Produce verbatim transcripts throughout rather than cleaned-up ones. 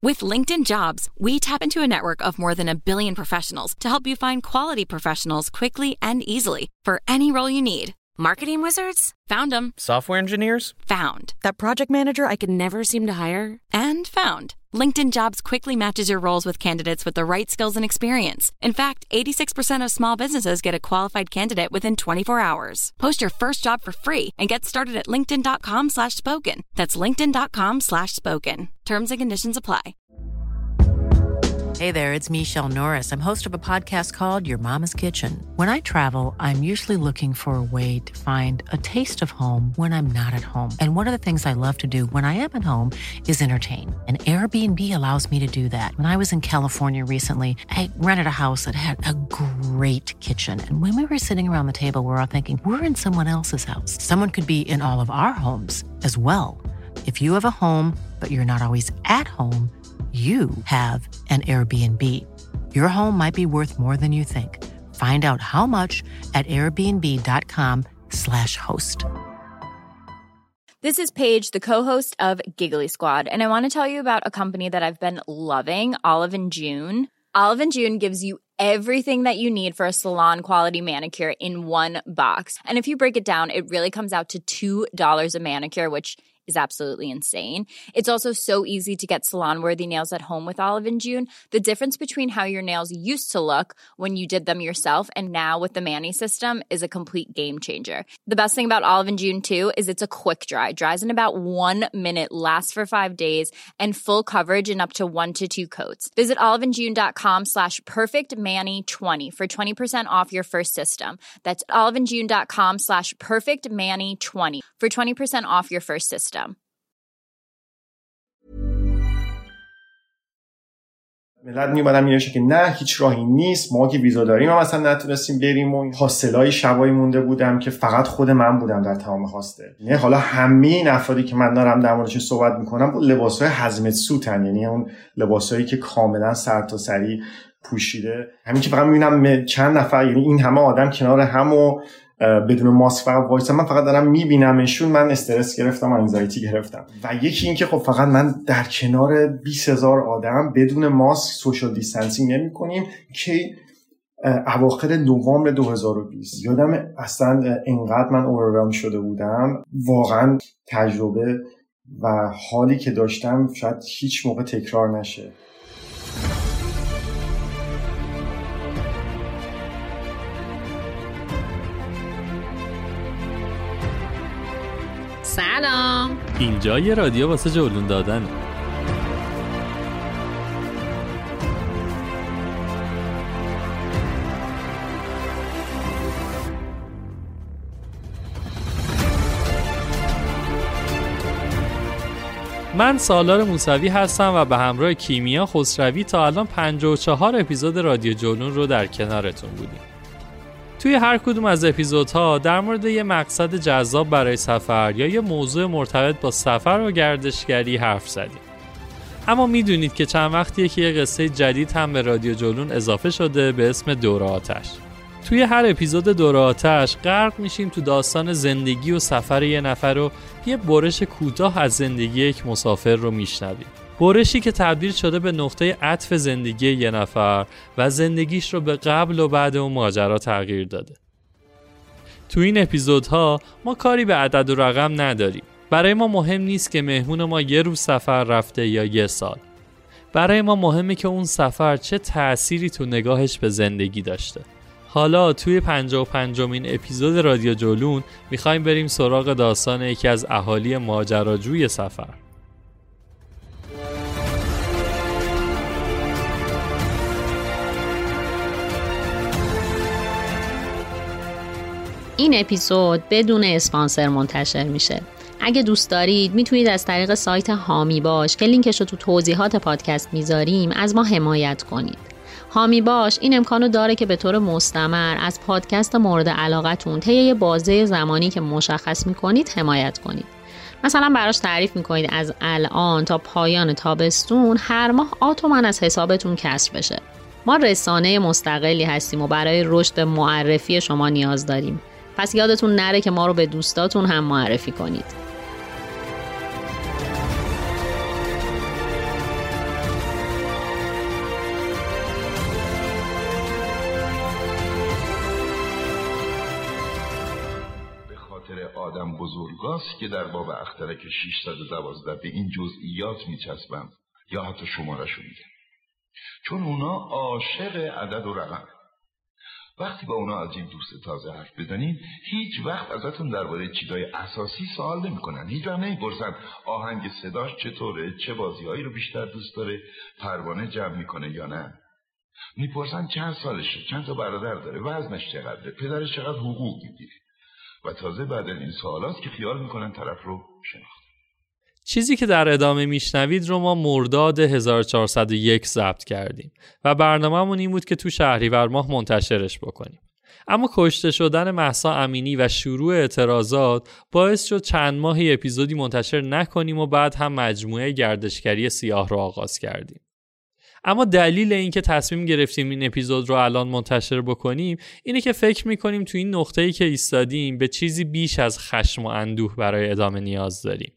With LinkedIn Jobs, we tap into a network of more than a billion professionals to help you find quality professionals quickly and easily for any role you need. Marketing wizards? Found them. Software engineers? Found. That project manager I could never seem to hire? And found. LinkedIn Jobs quickly matches your roles with candidates with the right skills and experience. In fact, eighty-six percent of small businesses get a qualified candidate within twenty-four hours. Post your first job for free and get started at linkedin.com slash spoken. That's linkedin.com slash spoken. Terms and conditions apply. Hey there, it's Michelle Norris. I'm host of a podcast called Your Mama's Kitchen. When I travel, I'm usually looking for a way to find a taste of home when I'm not at home. And one of the things I love to do when I am at home is entertain. And Airbnb allows me to do that. When I was in California recently, I rented a house that had a great kitchen. And when we were sitting around the table, we were all thinking, we're in someone else's house. Someone could be in all of our homes as well. If you have a home, but you're not always at home, you have an Airbnb. Your home might be worth more than you think. Find out how much at airbnb.com slash host. This is Paige, the co-host of Giggly Squad, and I want to tell you about a company that I've been loving, Olive and June. Olive and June gives you everything that you need for a salon-quality manicure in one box. And if you break it down, it really comes out to two dollars a manicure, which is absolutely insane. It's also so easy to get salon-worthy nails at home with Olive and June. The difference between how your nails used to look when you did them yourself and now with the Mani system is a complete game changer. The best thing about Olive and June, too, is it's a quick dry. Dries in about one minute, lasts for five days, and full coverage in up to one to two coats. Visit oliveandjune.com slash perfectmani20 for twenty percent off your first system. That's oliveandjune.com slash perfectmani20 for twenty percent off your first system. ملت میومدن مینوشه که نه هیچ راهی نیست، ما که ویزا داریم ما مثلا نتونستیم بریم و هاستلای شبایی مونده بودم که فقط خود من بودم در تمام هاستل. یعنی حالا همه این افرادی که من دارم در موردش صحبت میکنم با لباسای هزمت سوتن، یعنی اون لباسایی که کاملا سر تا سری پوشیده. همین که فقط میبینم چند نفر، یعنی این همه آدم کنار هم و بدون ماسک فقط وایسن، من فقط دارم میبینمشون، من استرس گرفتم و انزایتی گرفتم. و یکی این که خب فقط من در کنار بیست هزار آدم بدون ماسک سوشال دیستنسینگ نمی‌کنیم که اواخر نوامبر دو هزار و بیست یادم اصلا اینقدر من اورورام شده بودم، واقعا تجربه و حالی که داشتم شاید هیچ موقع تکرار نشه. سلام، اینجا یه رادیو واسه جولون دادن. من سالار موسوی هستم و به همراه کیمیا خسروی تا الان پنجاه و چهار اپیزود رادیو جولون رو در کنارتون بودیم. توی هر کدوم از اپیزودها در مورد یه مقصد جذاب برای سفر یا یه موضوع مرتبط با سفر و گردشگری حرف زدیم. اما میدونید که چند وقتیه که یه قصه جدید هم به رادیو جولون اضافه شده به اسم دور آتش. توی هر اپیزود دور آتش غرق میشیم تو داستان زندگی و سفر یه نفر و یه برش کوتاه از زندگی یک مسافر رو میشنویم. برشی که تبدیل شده به نقطه عطف زندگی یه نفر و زندگیش رو به قبل و بعد اون ماجرا تغییر داده. تو این اپیزودها ما کاری به عدد و رقم نداریم. برای ما مهم نیست که مهمون ما یه روز سفر رفته یا یه سال. برای ما مهمه که اون سفر چه تأثیری تو نگاهش به زندگی داشته. حالا توی پنجاه و پنجمین اپیزود رادیو جولون میخوایم بریم سراغ داستان یکی از اهالی ماجراجوی سفر. این اپیزود بدون اسپانسر منتشر میشه. اگه دوست دارید میتونید از طریق سایت هامی باش که لینکش رو تو توضیحات پادکست میذاریم از ما حمایت کنید. هامی باش این امکانو داره که به طور مستمر از پادکست مورد علاقتون طی یه بازه زمانی که مشخص میکنید حمایت کنید. مثلا براش تعریف میکنید از الان تا پایان تابستون هر ماه اتوماً از حسابتون کسر بشه. ما رسانه مستقلی هستیم و برای رشد معرفی شما نیاز داریم. پس یادتون نره که ما رو به دوستاتون هم معرفی کنید. آدم بزرگاست که در باب اخترک ششصد و دوازده به این جزئیات میچسبند یا حتی شماره‌شو میگن، چون اونا عاشق عدد و رقم. وقتی با اونا از این دوست تازه حرف بزنین هیچ وقت ازتون درباره چیزای اساسی سوال نمیکنن. هیچ وقت نمیپرسن آهنگ صداش چطوره، چه بازیهایی رو بیشتر دوست داره، پروانه جمع میکنه یا نه. میپرسن چند سالشه، چند تا برادر داره، وزنش چقدره، پدرش چقدر حقوق میگیره. و تازه بعد این سوالاست که خیال میکنن طرف رو شناخت. چیزی که در ادامه میشنوید رو ما مرداد هزار و چهارصد و یک ضبط کردیم و برنامه‌مون این بود که تو شهریور ماه منتشرش بکنیم. اما کشته شدن مهسا امینی و شروع اعتراضات باعث شد چند ماهی اپیزودی منتشر نکنیم و بعد هم مجموعه گردشگری سیاه رو آغاز کردیم. اما دلیل این که تصمیم گرفتیم این اپیزود رو الان منتشر بکنیم اینه که فکر میکنیم تو این نقطه‌ای که ایستادیم به چیزی بیش از خشم و اندوه برای ادامه نیاز داریم.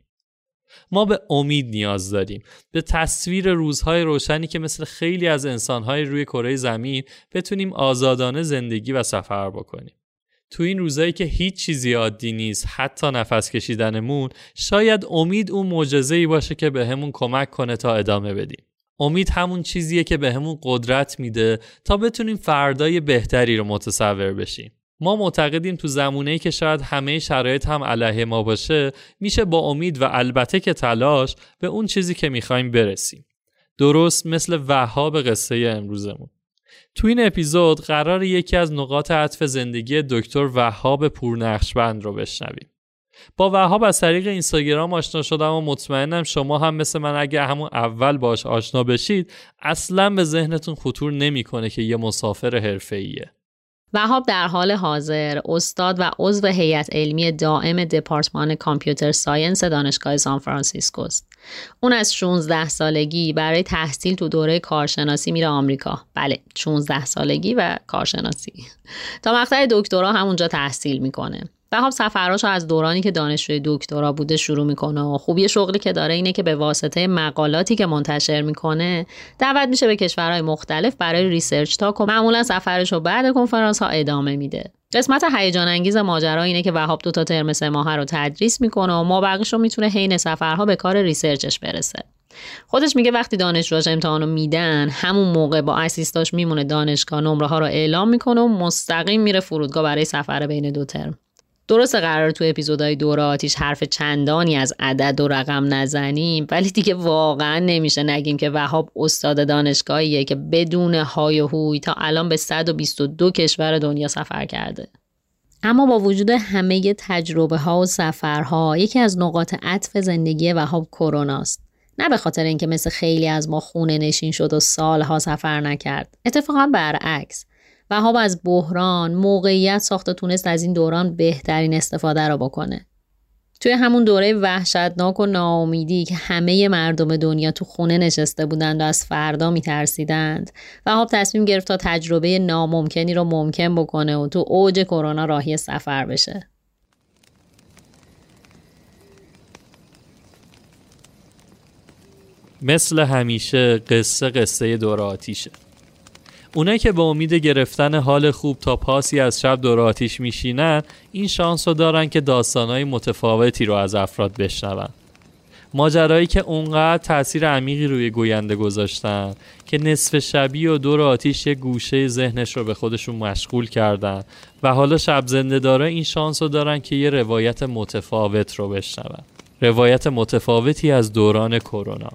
ما به امید نیاز داریم، به تصویر روزهای روشنی که مثل خیلی از انسانهای روی کره زمین بتونیم آزادانه زندگی و سفر بکنیم. تو این روزایی که هیچ چیزی عادی نیست، حتی نفس کشیدنمون، شاید امید اون معجزه‌ای باشه که بهمون کمک کنه تا ادامه بدیم. امید همون چیزیه که بهمون قدرت میده تا بتونیم فردای بهتری رو متصور بشیم. ما معتقدیم تو زمونه‌ای که شاید همه شرایط هم علیه ما باشه، میشه با امید و البته که تلاش به اون چیزی که میخوایم برسیم. درست مثل وهاب قصه امروزمون. تو این اپیزود قرار یکی از نقاط عطف زندگی دکتر وهاب پورنقشبند رو بشنویم. با وهاب از طریق اینستاگرام آشنا شدم و مطمئنم شما هم مثل من اگه همون اول باش آشنا بشید اصلاً به ذهنتون خطور نمیکنه که یه مسافر حرفه‌ایه. وهاب در حال حاضر استاد و عضو هیئت علمی دائم دپارتمان کامپیوتر ساینس دانشگاه سان فرانسیسکو است. اون از شانزده سالگی برای تحصیل تو دوره کارشناسی میره آمریکا. بله، شانزده سالگی و کارشناسی. تا مقطع دکترا همونجا تحصیل میکنه. وهاب سفراشو از دورانی که دانشجوی دکترا بوده شروع میکنه و خوبی شغلی که داره اینه که به واسطه مقالاتی که منتشر میکنه دعوت میشه به کشورهای مختلف برای ریسرچ تاک و معمولا سفرشو بعد کنفرانس ها ادامه میده. قسمت هیجان انگیز ماجرا اینه که وهاب دو تا ترم سه ماهه رو تدریس میکنه و مابقیشو میتونه حین سفرها به کار ریسرچش برسه. خودش میگه وقتی دانشجوهاش امتحانو میدن همون موقع با اسیستاش میمونه دانشگاه نمره ها رو اعلام میکنه و مستقیم میره فرودگاه برای سفر بین دو ترم. درسته قرار تو اپیزودهای دوره آتیش حرف چندانی از عدد و رقم نزنیم، ولی دیگه واقعا نمیشه نگیم که وهاب استاد دانشگاهیه که بدون های و هوی تا الان به صد و بیست و دو کشور دنیا سفر کرده. اما با وجود همه تجربه ها و سفرها، یکی از نقاط عطف زندگی وهاب کروناست. نه به خاطر اینکه مثل خیلی از ما خونه نشین شد و سالها سفر نکرد. اتفاقا برعکس. وهاب از بحران، موقعیت ساخت و تونست از این دوران بهترین استفاده را بکنه. توی همون دوره وحشتناک و ناامیدی که همه مردم دنیا تو خونه نشسته بودند و از فردا میترسیدند، وهاب تصمیم گرفت تا تجربه ناممکنی رو ممکن بکنه و تو اوج کرونا راهی سفر بشه. مثل همیشه قصه قصه دوره آتیشه. اونایی که به امید گرفتن حال خوب تا پاسی از شب دور آتیش میشینن این شانس رو دارن که داستانهای متفاوتی رو از افراد بشنون. ماجرایی که اونقدر تأثیر عمیقی روی گوینده گذاشتن که نصف شبی و دور آتیش یه گوشه ذهنش رو به خودشون مشغول کردن و حالا شب زنده داره این شانس رو دارن که یه روایت متفاوت رو بشنون. روایت متفاوتی از دوران کرونا.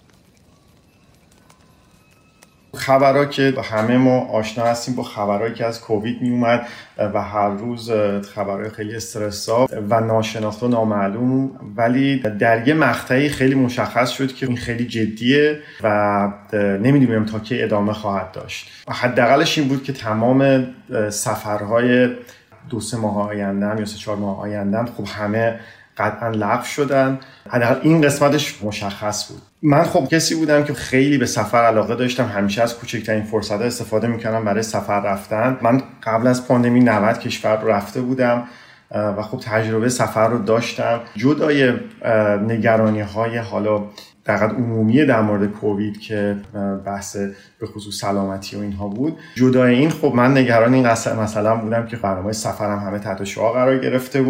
خبرها که همه ما آشنا هستیم با خبرهایی که از کووید می اومد و هر روز خبرهای خیلی استرس‌زا و ناشناخته و نامعلوم، ولی در یه مقطعی خیلی مشخص شد که این خیلی جدیه و نمیدونیم تا کی ادامه خواهد داشت. حداقلش این بود که تمام سفرهای دو سه ماه آینده یا سه چهار ماه آینده خب همه قطعا لغو شدن. حداقل این قسمتش مشخص بود. من خب کسی بودم که خیلی به سفر علاقه داشتم، همیشه از کوچکترین فرصت استفاده میکردم برای سفر رفتن. من قبل از پاندمی نود کشور رو رفته بودم و خب تجربه سفر رو داشتم. جدای نگرانی های حالا دقیقاً عمومی در مورد کووید که بحث به خصوص سلامتی و اینها بود، جدای این خب من نگران این مثلا بودم که برنامه سفرم همه تحت شعاع قرار گرفته بود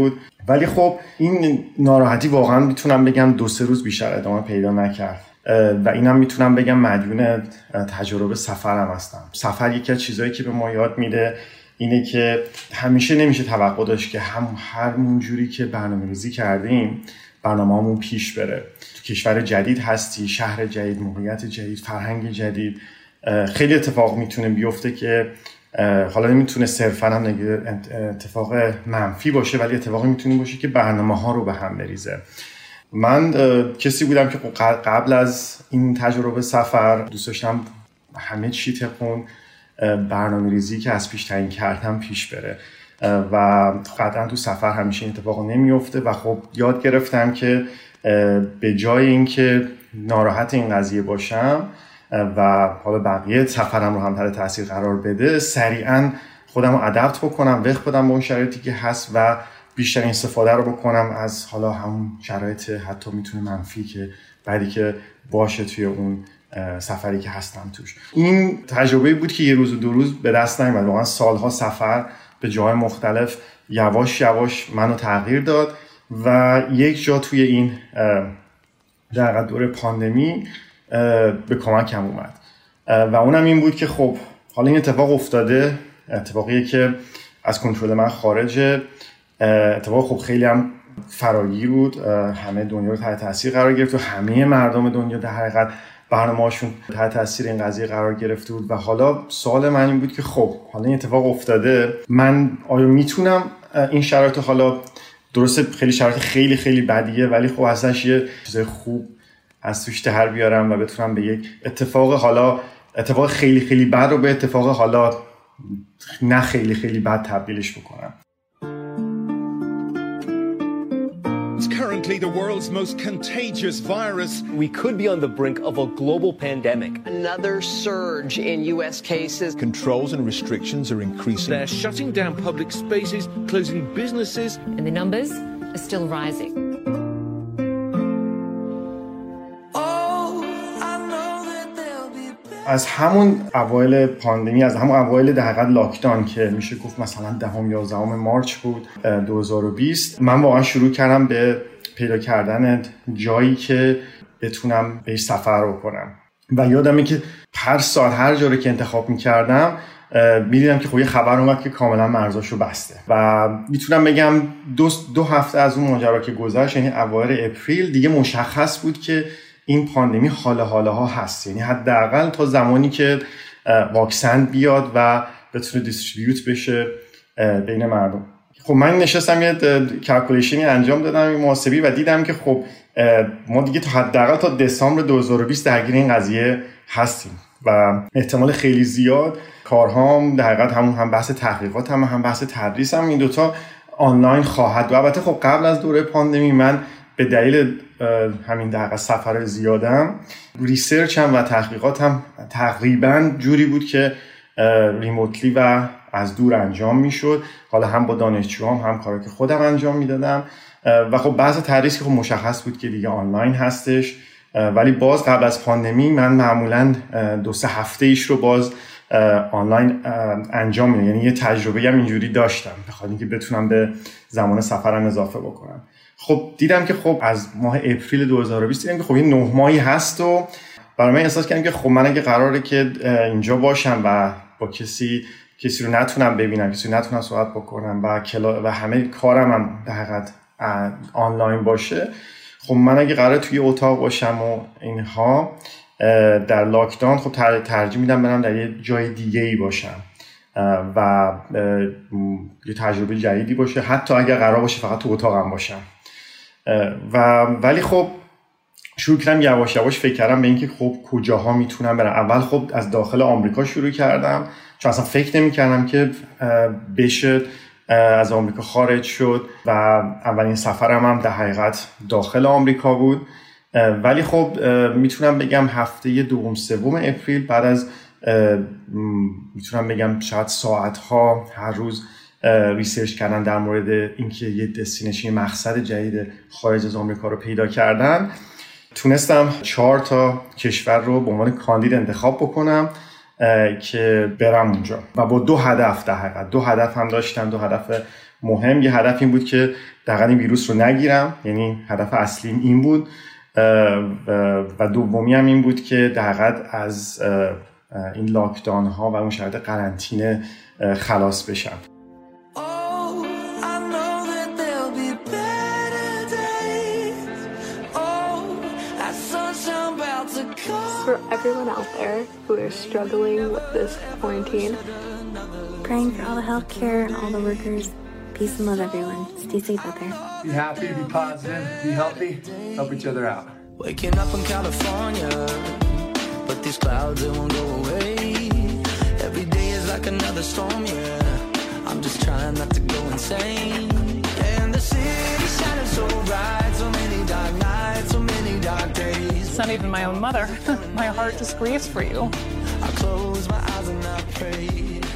ولی خب این ناراحتی واقعا میتونم بگم دو سه روز بیشتر ادامه پیدا نکرد و اینم میتونم بگم مدیون تجربه سفرم هستم. سفر یکی از چیزایی که به ما یاد میده اینه که همیشه نمیشه توقع داشت که هم همون جوری که برنامه‌ریزی کردیم برنامه‌مون پیش بره. تو کشور جدید هستی، شهر جدید، موقعیت جدید، فرهنگ جدید، خیلی اتفاق میتونه بیفته که حالا نمیتونه صرفاً هم اتفاق منفی باشه، ولی اتفاقی میتونه باشه که برنامه‌ها رو به هم بریزه. من کسی بودم که قبل از این تجربه سفر دوست داشتم همه چی طبق برنامه‌ریزی که از پیش تعیین کردم پیش بره و قطعا تو سفر همیشه این اتفاق نمیفته و خب یاد گرفتم که به جای اینکه ناراحت این قضیه باشم و حالا بقیه سفرم رو هم تحت تاثیر قرار بده، سریعا خودم رو ادپت بکنم، وقت بدم به اون شرایطی که هست و بیشتر استفاده رو بکنم از حالا همون شرایط حتی میتونه منفی که بعدی که باشه توی اون سفری که هستم توش. این تجربه بود که یه روز و دو روز به دست نیامد، واقعا سالها سفر به جای مختلف یواش یواش منو تغییر داد و یک جا توی این در دوره پاندمی به کمکم اومد و اونم این بود که خب حالا این اتفاق افتاده، اتفاقیه که از کنترل من خارجه، اتفاق خب خیلی هم فراگیر بود، همه دنیا رو تحت تاثیر قرار گرفت و همه مردم دنیا در حقیقت برنامه‌هاشون تحت تاثیر این قضیه قرار گرفته بود و حالا سوال من این بود که خب حالا این اتفاق افتاده، من آیا میتونم این شرایط حالا درسته خیلی شرایط خیلی خیلی بدیه ولی خب ازش یه چیز خوب از توش در بیارم و بتونم به یک اتفاق حالا اتفاق خیلی خیلی بد رو به اتفاق حالا نه خیلی خیلی بد تبدیلش بکنم. It's currently the world's most contagious virus. We could be on the brink of a global pandemic. Another surge in U S cases. Controls and restrictions are increasing. They're shutting down public spaces, closing businesses. And the numbers are still rising. از همون اوایل پاندمی، از همون اوایل در حقیقت لاکداون که میشه گفت مثلا دهم یازدهم مارچ بود دو هزار و بیست، من واقعا شروع کردم به پیدا کردن جایی که بتونم بهش سفر بکنم و یادمه که هر سال هر جایی که انتخاب میکردم میدیدم که خب یه خبر اومد که کاملا مرزاشو بسته و میتونم بگم دو, دو هفته از اون ماجرا که گذشت، یعنی اوایل اپریل، دیگه مشخص بود که این پاندمی حال حاله ها هست، یعنی حداقل تا زمانی که واکسن بیاد و بتونه دیستریبیوت بشه بین مردم. خب من نشستم یه کلکولیشنی انجام دادم، یه محاسبی و دیدم که خب ما دیگه تا حداقل تا دسامبر دو هزار و بیست درگیر این قضیه هستیم و احتمال خیلی زیاد کارهام در حقیقت همون هم بحث تحقیقات هم هم بحث تدریس هم این دوتا آنلاین خواهد و البته خب قبل از دوره پاندمی من به دلیل همین دقیقه سفر زیادم ریسرچ هم و تحقیقات هم تقریبا جوری بود که ریموتلی و از دور انجام میشد، حالا هم با دانشجوام هم کاری که خودم انجام میدادم و خب بعضی تدریس که خب مشخص بود که دیگه آنلاین هستش، ولی باز قبل از پاندمی من معمولا دو سه هفته ایش رو باز آنلاین انجام میدم، یعنی یه تجربه هم اینجوری داشتم بخاطر اینکه بتونم به زمان سفرم اضافه بکنم. خب دیدم که خب از ماه اپریل دو هزار و بیست دیدم که خب این نه ماهی هست و برای من احساس کردم که خب من اگه قراره که اینجا باشم و با کسی کسی رو نتونم ببینم، کسی رو نتونم صحبت بکنم و کلا و همه کارم هم در حقیقت آنلاین باشه، خب من اگه قراره توی اتاق باشم و اینها در لاکداون خب ترجیح میدم برم در یه جای دیگه ای باشم و یه تجربه جدیدی باشه، حتی اگر قرار باشه فقط تو اتاقم باشم. و ولی خب شروع کردم یواش یواش فکر کردم به اینکه خب کجاها میتونم برم. اول خب از داخل آمریکا شروع کردم چون اصلا فکر نمی کردم که بشه از آمریکا خارج شد و اولین سفرم هم در حقیقت داخل آمریکا بود، ولی خب میتونم بگم هفته دوم سوم اپریل بعد از میتونم بگم شاید ساعتها هر روز ریسرچ کردن در مورد اینکه یه دستینیشن مقصد جدید خارج از آمریکا رو پیدا کردن، تونستم چهار تا کشور رو به عنوان کاندید انتخاب بکنم که برم اونجا و با دو هدف در حقیقت دو هدف هم داشتم، دو هدف مهم. یه هدف این بود که دقیقاً این ویروس رو نگیرم، یعنی هدف اصلیم این بود، و دومی هم این بود که دقیقاً از این لاکداون ها و اون شرایط قرنطینه خلاص بشم. For everyone out there who is struggling with this quarantine, praying for all the healthcare and all the workers. Peace and love, everyone. Stay safe out there. Be happy, be positive, be healthy, help each other out. Waking up in California, but these clouds, they won't go away. Every day is like another storm, yeah. I'm just trying not to go insane. And the city's shining so bright, so many dark nights, so many dark days. It's not even my own mother. My heart just grieves for you. I close my eyes and I pray.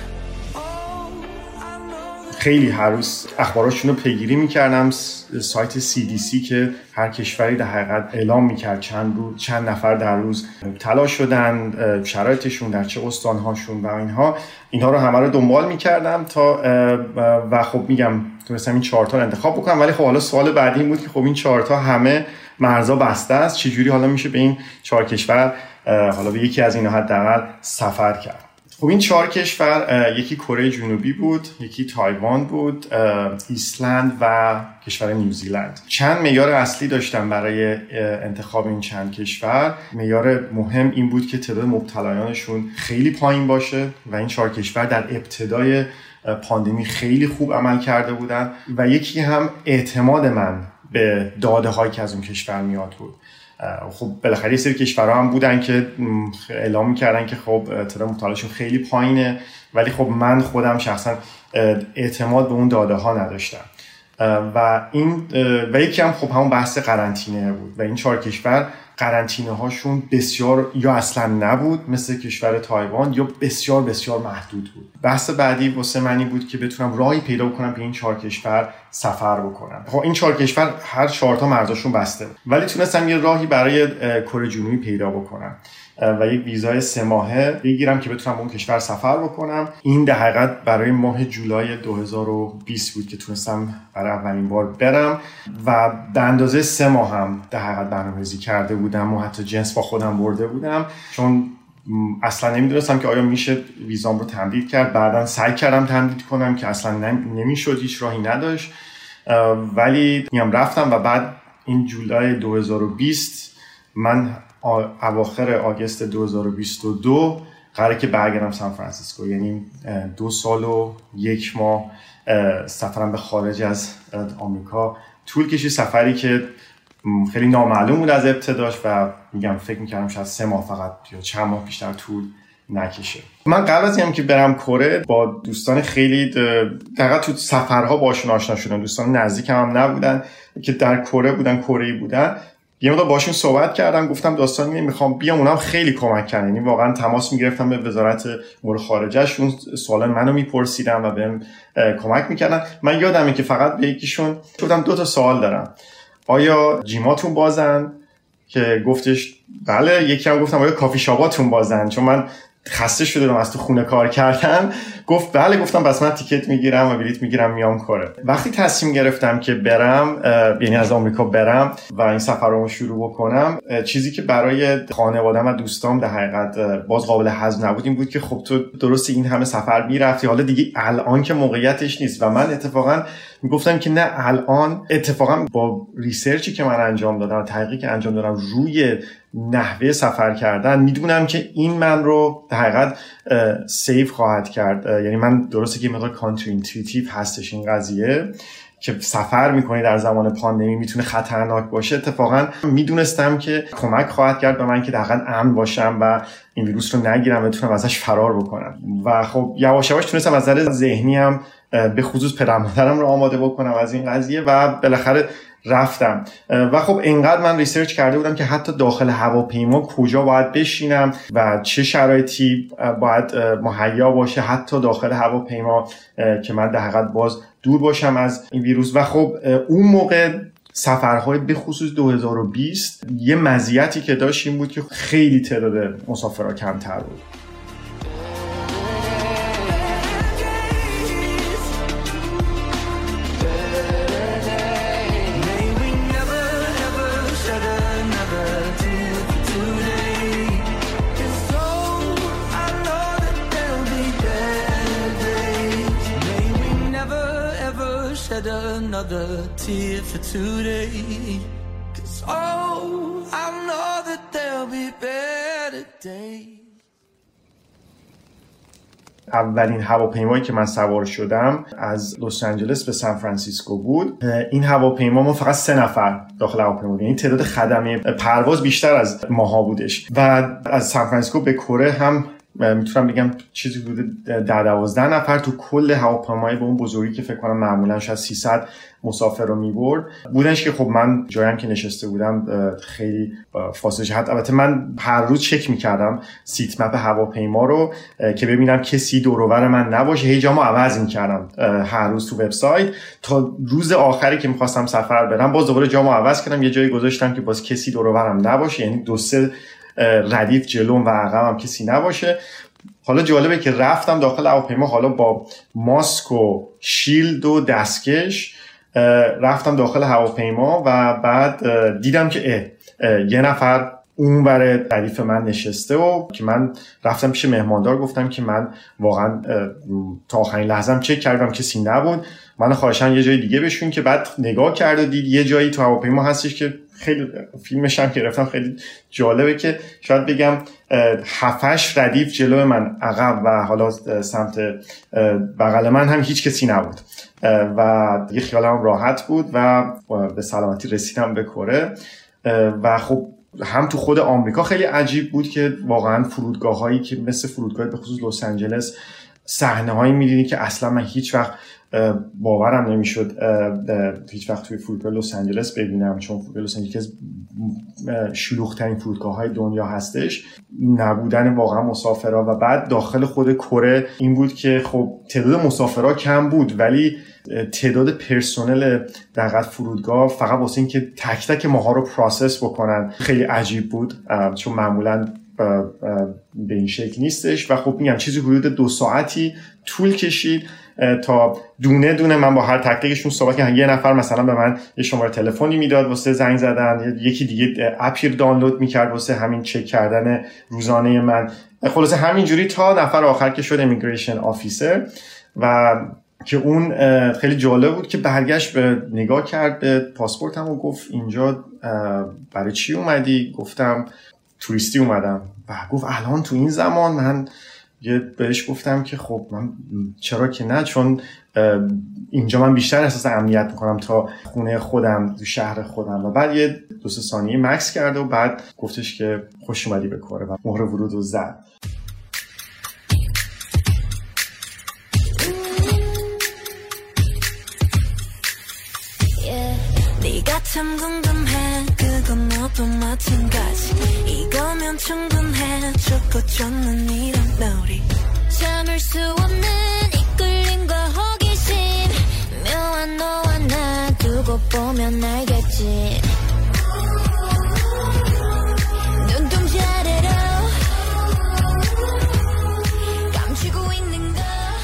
خیلی هر روز اخباراشون رو پیگیری میکردم. سایت سی دی سی که هر کشوری در حقیقت اعلام میکرد چند روز چند نفر در روز مبتلا شدن، شرایطشون در چه استانهاشون و اینها اینها رو همه رو دنبال میکردم تا و خب میگم تونستم این چهار تا رو انتخاب بکنم. ولی خب حالا سوال بعدی این بود که خب این چهار تا همه مرزا بسته است، چجوری حالا میشه به این چهار کشور حالا به یکی از اینا حداقل سفر کرد؟ خب این چهار کشور یکی کره جنوبی بود، یکی تایوان بود، ایسلند و کشور نیوزیلند. چند معیار اصلی داشتم برای انتخاب این چند کشور. معیار مهم این بود که تعداد مبتلایانشون خیلی پایین باشه و این چهار کشور در ابتدای پاندمی خیلی خوب عمل کرده بودن و یکی هم اعتماد من به داده هایی که از اون کشور میاد بود. خب بالاخره یه سری کشورها هم بودن که اعلام می‌کردن که خب تعداد مبتلاشون خیلی پایینه، ولی خب من خودم شخصا اعتماد به اون داده ها نداشتم و این و یکی هم خب همون بحث قرنطینه بود و این چهار کشور قرنطینه هاشون بسیار یا اصلا نبود مثل کشور تایوان یا بسیار بسیار محدود بود. بحث بعدی واسه منی بود که بتونم راهی پیدا کنم به این چهار کشور سفر بکنم. خب این چهار کشور هر چهار تا مرزاشون بسته، ولی تونستم یه راهی برای کره جنوبی پیدا بکنم و یک ویزای سه ماهه بگیرم که بتونم به اون کشور سفر بکنم. این در حقیقت برای ماه جولای دو هزار و بیست بود که تونستم برای اولین بار برم و به اندازه سه ماه هم در حقیقت برنامه‌ریزی کرده بودم و حتی جنس با خودم برده بودم، چون اصلا نمیدونستم که آیا میشه ویزام رو تمدید کرد. بعداً سعی کردم تمدید کنم که اصلا نمیشد، هیچ راهی نداشت، ولی میام رفتم و بعد این جولای دو هزار و بیست من اواخر آگوست دو هزار و بیست و دو قراره که برگردم سان فرانسیسکو. یعنی دو سال و یک ماه سفرم به خارج از آمریکا طول کشید، سفری که خیلی نامعلوم بود از ابتداش و میگم فکر میکردم شاید سه ماه فقط یا چند ماه بیشتر طول نکشه. من قبل از اینم که برم کره با دوستان خیلی دقیقا تو سفرها باشون آشنا شدم. دوستان نزدیکم هم نبودن که در کره بودن، کره‌ای بودن. یه مقدار باشون صحبت کردم، گفتم داستان اینه میخوام بیام. اونم خیلی کمک کردن، یعنی واقعا تماس میگرفتم به وزارت امور خارجه‌شون، سوالای منو میپرسیدن و بهم کمک میکردن. من یادمه که فقط به یکیشون گفتم دو تا سوال دارم، آیا جیماتون بازن؟ که گفتش بله. یکی هم گفتم آیا کافی شاپاتون بازن؟ چون من خسته شدم از تو خونه کار کردن. گفت بله. گفتم بس من تیکت میگیرم و بلیط میگیرم میام کره. وقتی تصمیم گرفتم که برم، یعنی از آمریکا برم و این سفرامو شروع بکنم، چیزی که برای خانواده‌ام و دوستام در حقیقت باز قابل هضم نبود این بود که خب تو درسته این همه سفر میرفتی، حالا دیگه الان که موقعیتش نیست. و من اتفاقا میگفتم که نه، الان اتفاقا با ریسرچی که من انجام دادم، تحقیقی که انجام دادم روی نحوه سفر کردن، میدونم که این من رو در حقیقت سیف خواهد کرد. یعنی من درسته که مقدار کانتر اینتویتیو هستش این قضیه که سفر میکنی در زمان پاندمی میتونه خطرناک باشه، اتفاقا میدونستم که کمک خواهد کرد به من که دقیقاً امن باشم و این ویروس رو نگیرم و بتونم ازش فرار بکنم. و خب یواش یواش تونستم از نظر ذهنی هم به خصوص پدر مادرم رو آماده بکنم از این قضیه و بالاخره رفتم. و خب اینقدر من ریسرچ کرده بودم که حتی داخل هواپیما کجا باید بشینم و چه شرایطی باید مهیا باشه حتی داخل هواپیما که من در حقیقت باز دور باشم از این ویروس. و خب اون موقع سفرهای به خصوص دو هزار و بیست یه مزیتی که داشت این بود که خیلی تعداد مسافرها کمتر بود. shed another tear for today. 'Cause oh, I know that there'll be better days. اولین هواپیمایی که من سوار شدم از لس آنجلس به سان فرانسیسکو بود. این هواپیما ما فقط سه نفر داخل هواپیما بودیم، یعنی تعداد خدمه پرواز بیشتر از ماها بودش و از سان فرانسیسکو به کره هم میتونم بگم چیزی حدود ده دوازده نفر تو کل هواپیمای به اون بزرگی که فکر کنم معمولا شاید سیصد مسافر رو میبرد بودنش که خب من جایم که نشسته بودم خیلی فاصله حد. البته من هر روز چک میکردم سیت مپ هواپیما رو که ببینم کسی دور و بر من نباشه، هی جامو عوض میکردم هر روز تو وبسایت تا روز آخری که میخواستم سفر برم باز دوباره جامو عوض کردم، یه جایی گذاشتم که باز کسی دور و برم نباشه، یعنی دو سه ردیف جلوم و عقبم کسی نباشه. حالا جالبه که رفتم داخل هواپیما حالا با ماسک و شیلد و دستکش رفتم داخل هواپیما و بعد دیدم که اه اه یه نفر اون بره ردیف من نشسته و که من رفتم پیش مهماندار گفتم که من واقعا تا آخرین لحظه‌ام چک کردم کسی نبود، من خواهشاً یه جای دیگه بشون که بعد نگاه کرد و دید یه جایی تو هواپیما هستش که خیلی فیلمش هم گرفتم، خیلی جالبه که شاید بگم هفتش ردیف جلو من عقب و حالا سمت بغل من هم هیچ کسی نبود و دیگه خیالم راحت بود و به سلامتی رسیدم به کره. و خب هم تو خود آمریکا خیلی عجیب بود که واقعا فرودگاه‌هایی که مثل فرودگاه به خصوص لس آنجلس صحنه‌هایی می‌دیدی که اصلا من هیچ وقت باورم نمیشد هیچ وقت توی فرودگاه لس آنجلس ببینم، چون فرودگاه لس آنجلس شلوغ‌ترین فرودگاه‌های دنیا هستش. نبودن واقعا مسافرها و بعد داخل خود کره این بود که خب تعداد مسافرها کم بود ولی تعداد پرسنل در فرودگاه فقط واسه این که تک تک ماها رو پروسس بکنن خیلی عجیب بود، چون معمولاً به این شکل نیستش. و خب میگم چیزی حدود دو ساعتی طول کشید تا دونه دونه من با هر تک تکشون صحبت کردم. یه نفر مثلا به من یه شماره تلفنی میداد واسه زنگ زدن، یکی دیگه اپی دانلود میکرد واسه همین چک کردن روزانه من. خلاصه همینجوری تا نفر آخر که شد امیگریشن آفیسر و که اون خیلی جالب بود که برگشت به نگاه کرد به پاسپورتم و گفت اینجا برای چی اومدی؟ گفتم توریستی اومدم. و گفت الان تو این زمان؟ من یه بهش گفتم که خب من چرا که نه، چون اینجا من بیشتر احساس امنیت میکنم تا خونه خودم تو شهر خودم. و بعد یه دو سه ثانیه مکس کرد و بعد گفتش که خوش اومدی به کره و مهر ورود رو زد. 참 궁금해 그건 너도 마찬가지 이거면 충분해 좁고 좁는 이런 놀이 참을 수 없는 이끌림과 호기심 묘한 너와 나 두고 보면 알겠지 눈동자래로 감추고 있는 거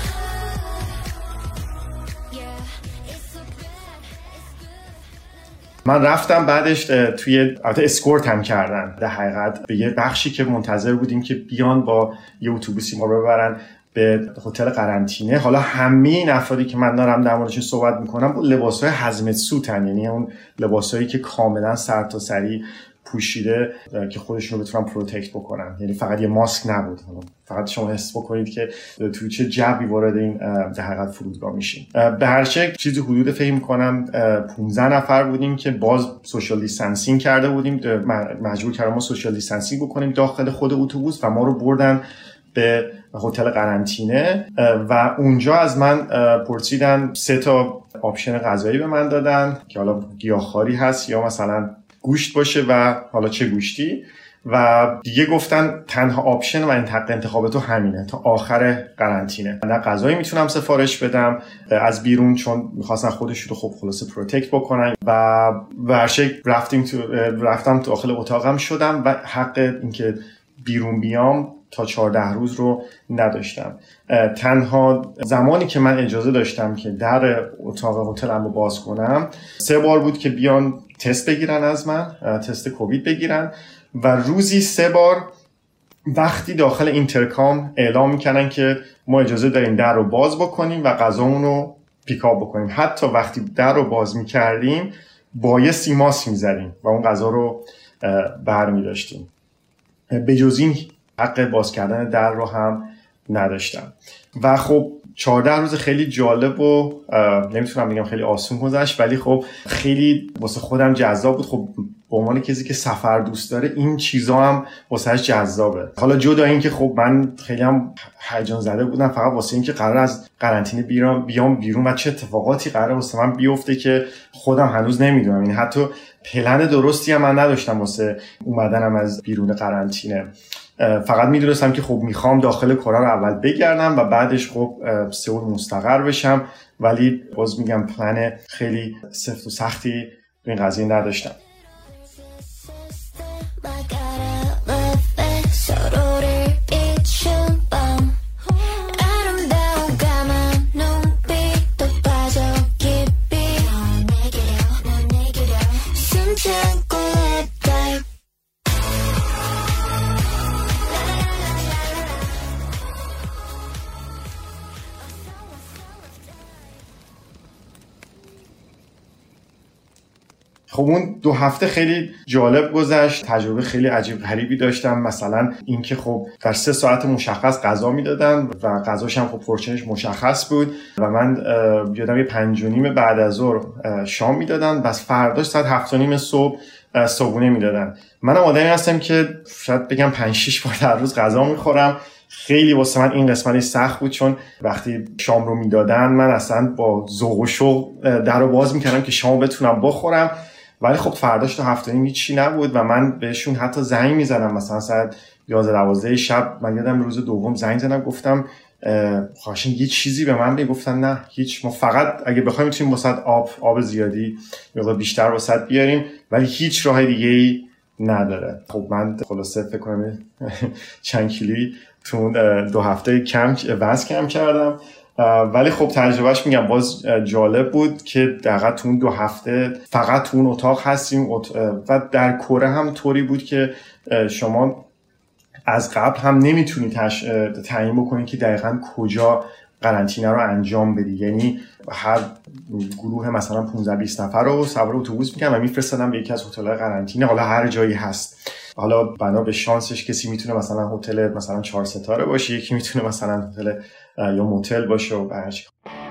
من رفتم بعدش توی البته اسکورت هم کردن در حقیقت به یه بخشی که منتظر بودیم که بیان با یه اتوبوسی ما رو ببرن به هتل قرنطینه. حالا همه افرادی که من دارم در موردشون صحبت میکنم با لباسای هزمت سوتن، یعنی اون لباسایی که کاملا سر تا سری پوشیده که خودشون رو بتونن پروتکت بکنن، یعنی فقط یه ماسک نبود. فقط شما حس بکنید که توی چه جوی وارد این در حقیقت فرودگاه میشین. به هر شکل چیزی حدود فکر می‌کنم پانزده نفر بودیم که باز سوشال دیستنسینگ کرده بودیم، مجبور کردیم ما سوشال دیستنسینگ بکنیم داخل خود اتوبوس و ما رو بردن به هتل قرنطینه و اونجا از من پرسیدن سه تا آپشن غذایی به من دادن که حالا گیاهخواری هست یا مثلا گوشت باشه و حالا چه گوشتی، و دیگه گفتن تنها آپشن و انتخاب تو همینه تا آخر قرنطینه. نه غذایی میتونم سفارش بدم از بیرون چون میخواستن خودشون رو خب خلاصه پروتکت بکنن و ورشک رفتیم تو رفتم تو داخل اتاقم شدم و حق اینکه بیرون بیام تا چهارده روز رو نداشتم. تنها زمانی که من اجازه داشتم که در اتاق هتلم رو باز کنم سه بار بود که بیان تست بگیرن از من، تست کووید بگیرن، و روزی سه بار وقتی داخل اینترکام اعلام میکنن که ما اجازه داریم در رو باز بکنیم و غذامون رو پیکاپ بکنیم. حتی وقتی در رو باز میکردیم بایستی ماسک میزدیم و اون غذا رو برمی داشتیم. به جز این حق باز کردن در رو هم نداشتم. و خب چهارده روز خیلی جالب و نمیتونم بگم خیلی آسون گذشت، ولی خب خیلی واسه خودم جذاب بود. خب به عنوان کسی که سفر دوست داره این چیزا هم واسهش جذابه. حالا جدا این که خب من خیلی هم هیجان زده بودم فقط واسه این که قرار از قرنطینه بیام بیام بیرون و چه اتفاقاتی قراره واسه من بیفته که خودم هنوز نمیدونم. یعنی حتی پلن درستی هم من نداشتم واسه اومدنم از بیرون قرنطینه. فقط میدونستم که خب میخوام داخل کره رو اول بگردم و بعدش خب سئول مستقر بشم، ولی باز میگم پلن خیلی سفت و سختی این قضیه نداشتم. خب اون دو هفته خیلی جالب گذشت، تجربه خیلی عجیب غریبی داشتم. مثلا اینکه خب در سه ساعت مشخص غذا میدادن و غذاش هم خب پورشنش مشخص بود و من یادم یه پنج و نیم بعد از ظهر شام میدادن، بس فرداش ساعت هفت و نیم صبح صبحونه میدادن. منم آدمی هستم که شاید بگم پنج شش بار در روز غذا میخورم. خیلی واسه من این قسمتی سخت بود، چون وقتی شام رو میدادن من اصلا با ذوق و شوق در رو باز میکردم که شامو بتونم بخورم. ولی خب فرداش تا هفت و نیم هیچی نبود و من بهشون حتی زنگ میزدم. مثلا ساعت یازده دوازده شب من یادم روز دوم زنگ زدم گفتم خواهشن یه چیزی به من بگی. گفتن نه هیچ، ما فقط اگه بخوایم میتونیم واسه آب آب زیادی یا بیشتر واسه بیاریم، ولی هیچ راه دیگه ای نداره. خب من خلاصه فکر کنم چند کیلویی تو دو هفته کم وزن کم کردم. ولی خب تجربهش میگم باز جالب بود که دقیقا تو اون دو هفته فقط تو اون اتاق هستیم و در کره هم طوری بود که شما از قبل هم نمیتونی تش... تعیین بکنی که دقیقا کجا قرنطینه رو انجام بدی. یعنی هر گروه مثلا پانزده بیست نفر رو سوار اتوبوس میکنن و میفرستادن به یکی از هتل‌های قرنطینه، حالا هر جایی هست. حالا بنا به شانسش کسی میتونه مثلا هتل مثلا چهار ستاره باشه، یکی میتونه مثلا هتل یا موتل باشه و هرچی.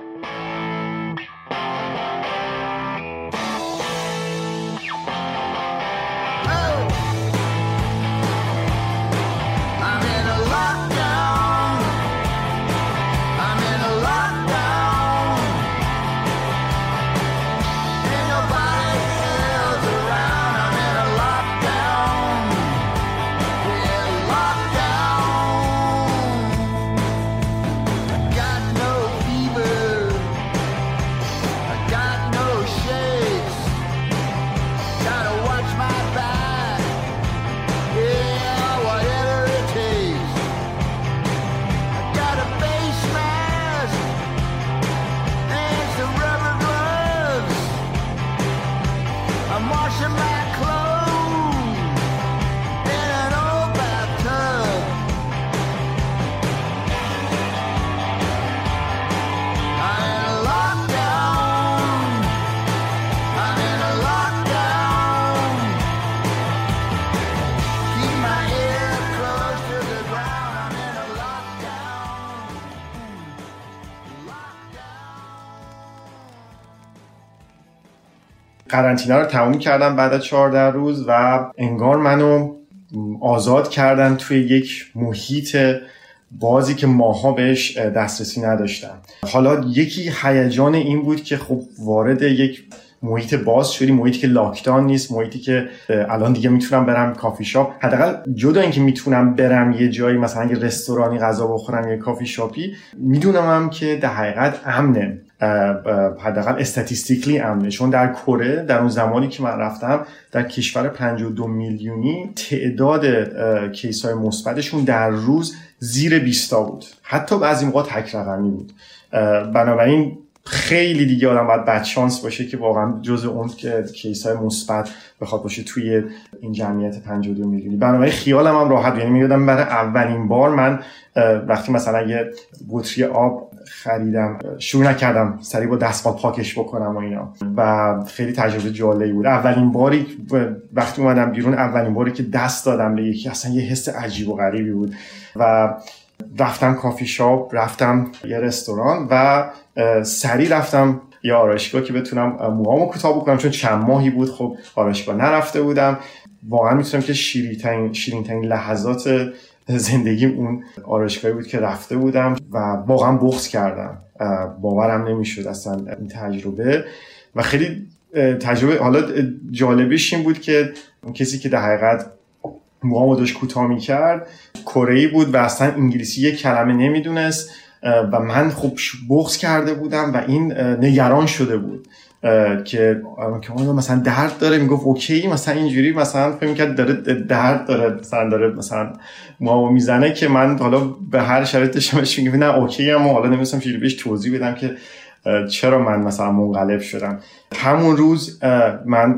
قرنطینه رو تموم کردم بعد از چهارده روز و انگار منو آزاد کردن توی یک محیط بازی که ماها بهش دسترسی نداشتم. حالا یکی هیجان این بود که خب وارد یک محیط باز شدی، محیطی که لاکداون نیست، محیطی که الان دیگه میتونم برم کافی شاپ، حداقل جدا اینکه میتونم برم یه جایی مثلا یه رستورانی غذا بخورم یا کافی شاپی، میدونم هم که در حقیقت امنه، حداقل استاتیستیکلی امنه. چون در کره در اون زمانی که من رفتم در کشور پنجاه و دو میلیونی تعداد کیس‌های مثبتشون در روز زیر بیست تا بود، حتی بعضی موقع تک رقمی بود. بنابراین خیلی دیگه آدم باید بدشانس باشه که واقعا جزء اون که کیس‌های مثبت بخواد باشه توی این جمعیت پنجاه و دو میلیونی. بنابراین خیالم هم راحت، یعنی میگم برای اولین بار من وقتی مثلا یه بطری آب خریدم شروع نکردم سریع با دستمال پاکش بکنم و اینا و خیلی تجربه جالبی بود. اولین باری وقتی اومدم بیرون، اولین باری که دست دادم به یکی، اصلا یه حس عجیب و غریبی بود و رفتم کافی شاپ، رفتم یه رستوران و سریع رفتم یه آرایشگاه که بتونم موهامو کوتاه بکنم، چون چند ماهی بود خب آرایشگاه نرفته بودم. واقعا میتونم که شیرین‌ترین شیرین‌ترین لحظات زندگیم اون آرایشگاهی بود که رفته بودم و واقعا بغض کردم. باورم نمیشد اصلا این تجربه و خیلی تجربه حالا جالبیش این بود که اون کسی که در حقیقت موهامو داشت کوتاه می‌کرد کره‌ای بود و اصلا انگلیسی یک کلمه نمیدونست و من خب بغض کرده بودم و این نگران شده بود که که مثلا درد داره، میگفت اوکی، مثلا اینجوری مثلا فکر می‌کرد داره درد داره، مثلا داره مثلا موامو میزنه که من حالا به هر شرایطش بهش میگم نه اوکی، اما حالا نمی‌دونم چجوری بهش توضیح بدم که چرا من مثلا منقلب شدم. همون روز من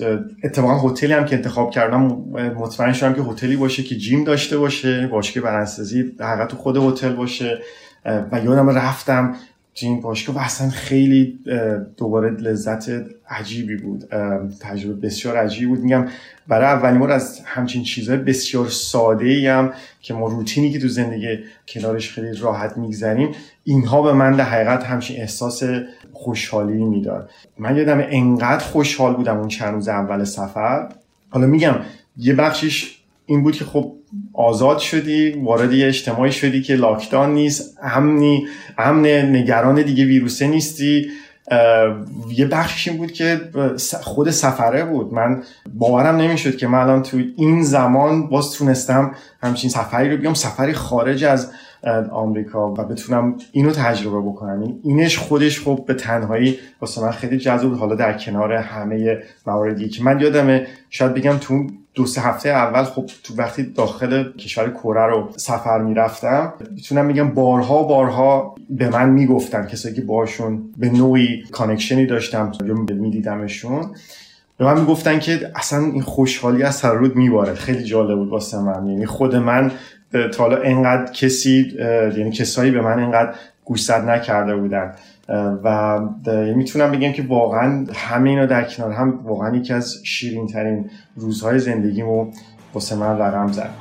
اتفاقا هتلی هم که انتخاب کردم مطمئن شدم که هتلی باشه که جیم داشته باشه، باشگاه بدنسازی در حقیقت تو خود هتل باشه و یادم رفتم این باشگاه و اصلا خیلی دوباره لذت عجیبی بود، تجربه بسیار عجیبی بود. میگم برای اولین بار از همچین چیزهای بسیار ساده‌ای هم که ما روتینی که تو زندگی کنارش خیلی راحت میگذریم، اینها به من در حقیقت همچین احساس خوشحالی میداد. من یادم انقدر خوشحال بودم اون چند روز اول سفر. حالا میگم یه بخشش این بود که خب آزاد شدی، وارد یه اجتماعی شدی که لاکداون نیست، امنی، امن، نگران دیگه ویروسه نیستی. یه بخشش این بود که خود سفره بود. من باورم نمیشد که من الان تو این زمان باز تونستم همچین سفری رو بیام، سفری خارج از آمریکا و بتونم اینو تجربه بکنم. اینش خودش خب به تنهایی واسه من خیلی جذاب بود، حالا در کنار همه مواردی که من یادمه شاید بگم تو دو سه هفته اول خب تو وقتی داخل کشور کره رو سفر میرفتم میتونم بگم بارها بارها به من میگفتن کسایی که باشون به نوعی کانکشنی داشتم یا میدیدمشون، به من میگفتن که اصلا این خوشحالی از سر رود میباره. خیلی جالب بود واسه من، یعنی خود من تا حالا انقدر کسی یعنی کسایی به من انقدر گوشزد نکرده بودن و میتونم بگم که واقعا همه اینا در کنار هم واقعا یکی از شیرین ترین روزهای زندگیمو واسه من رقم زد.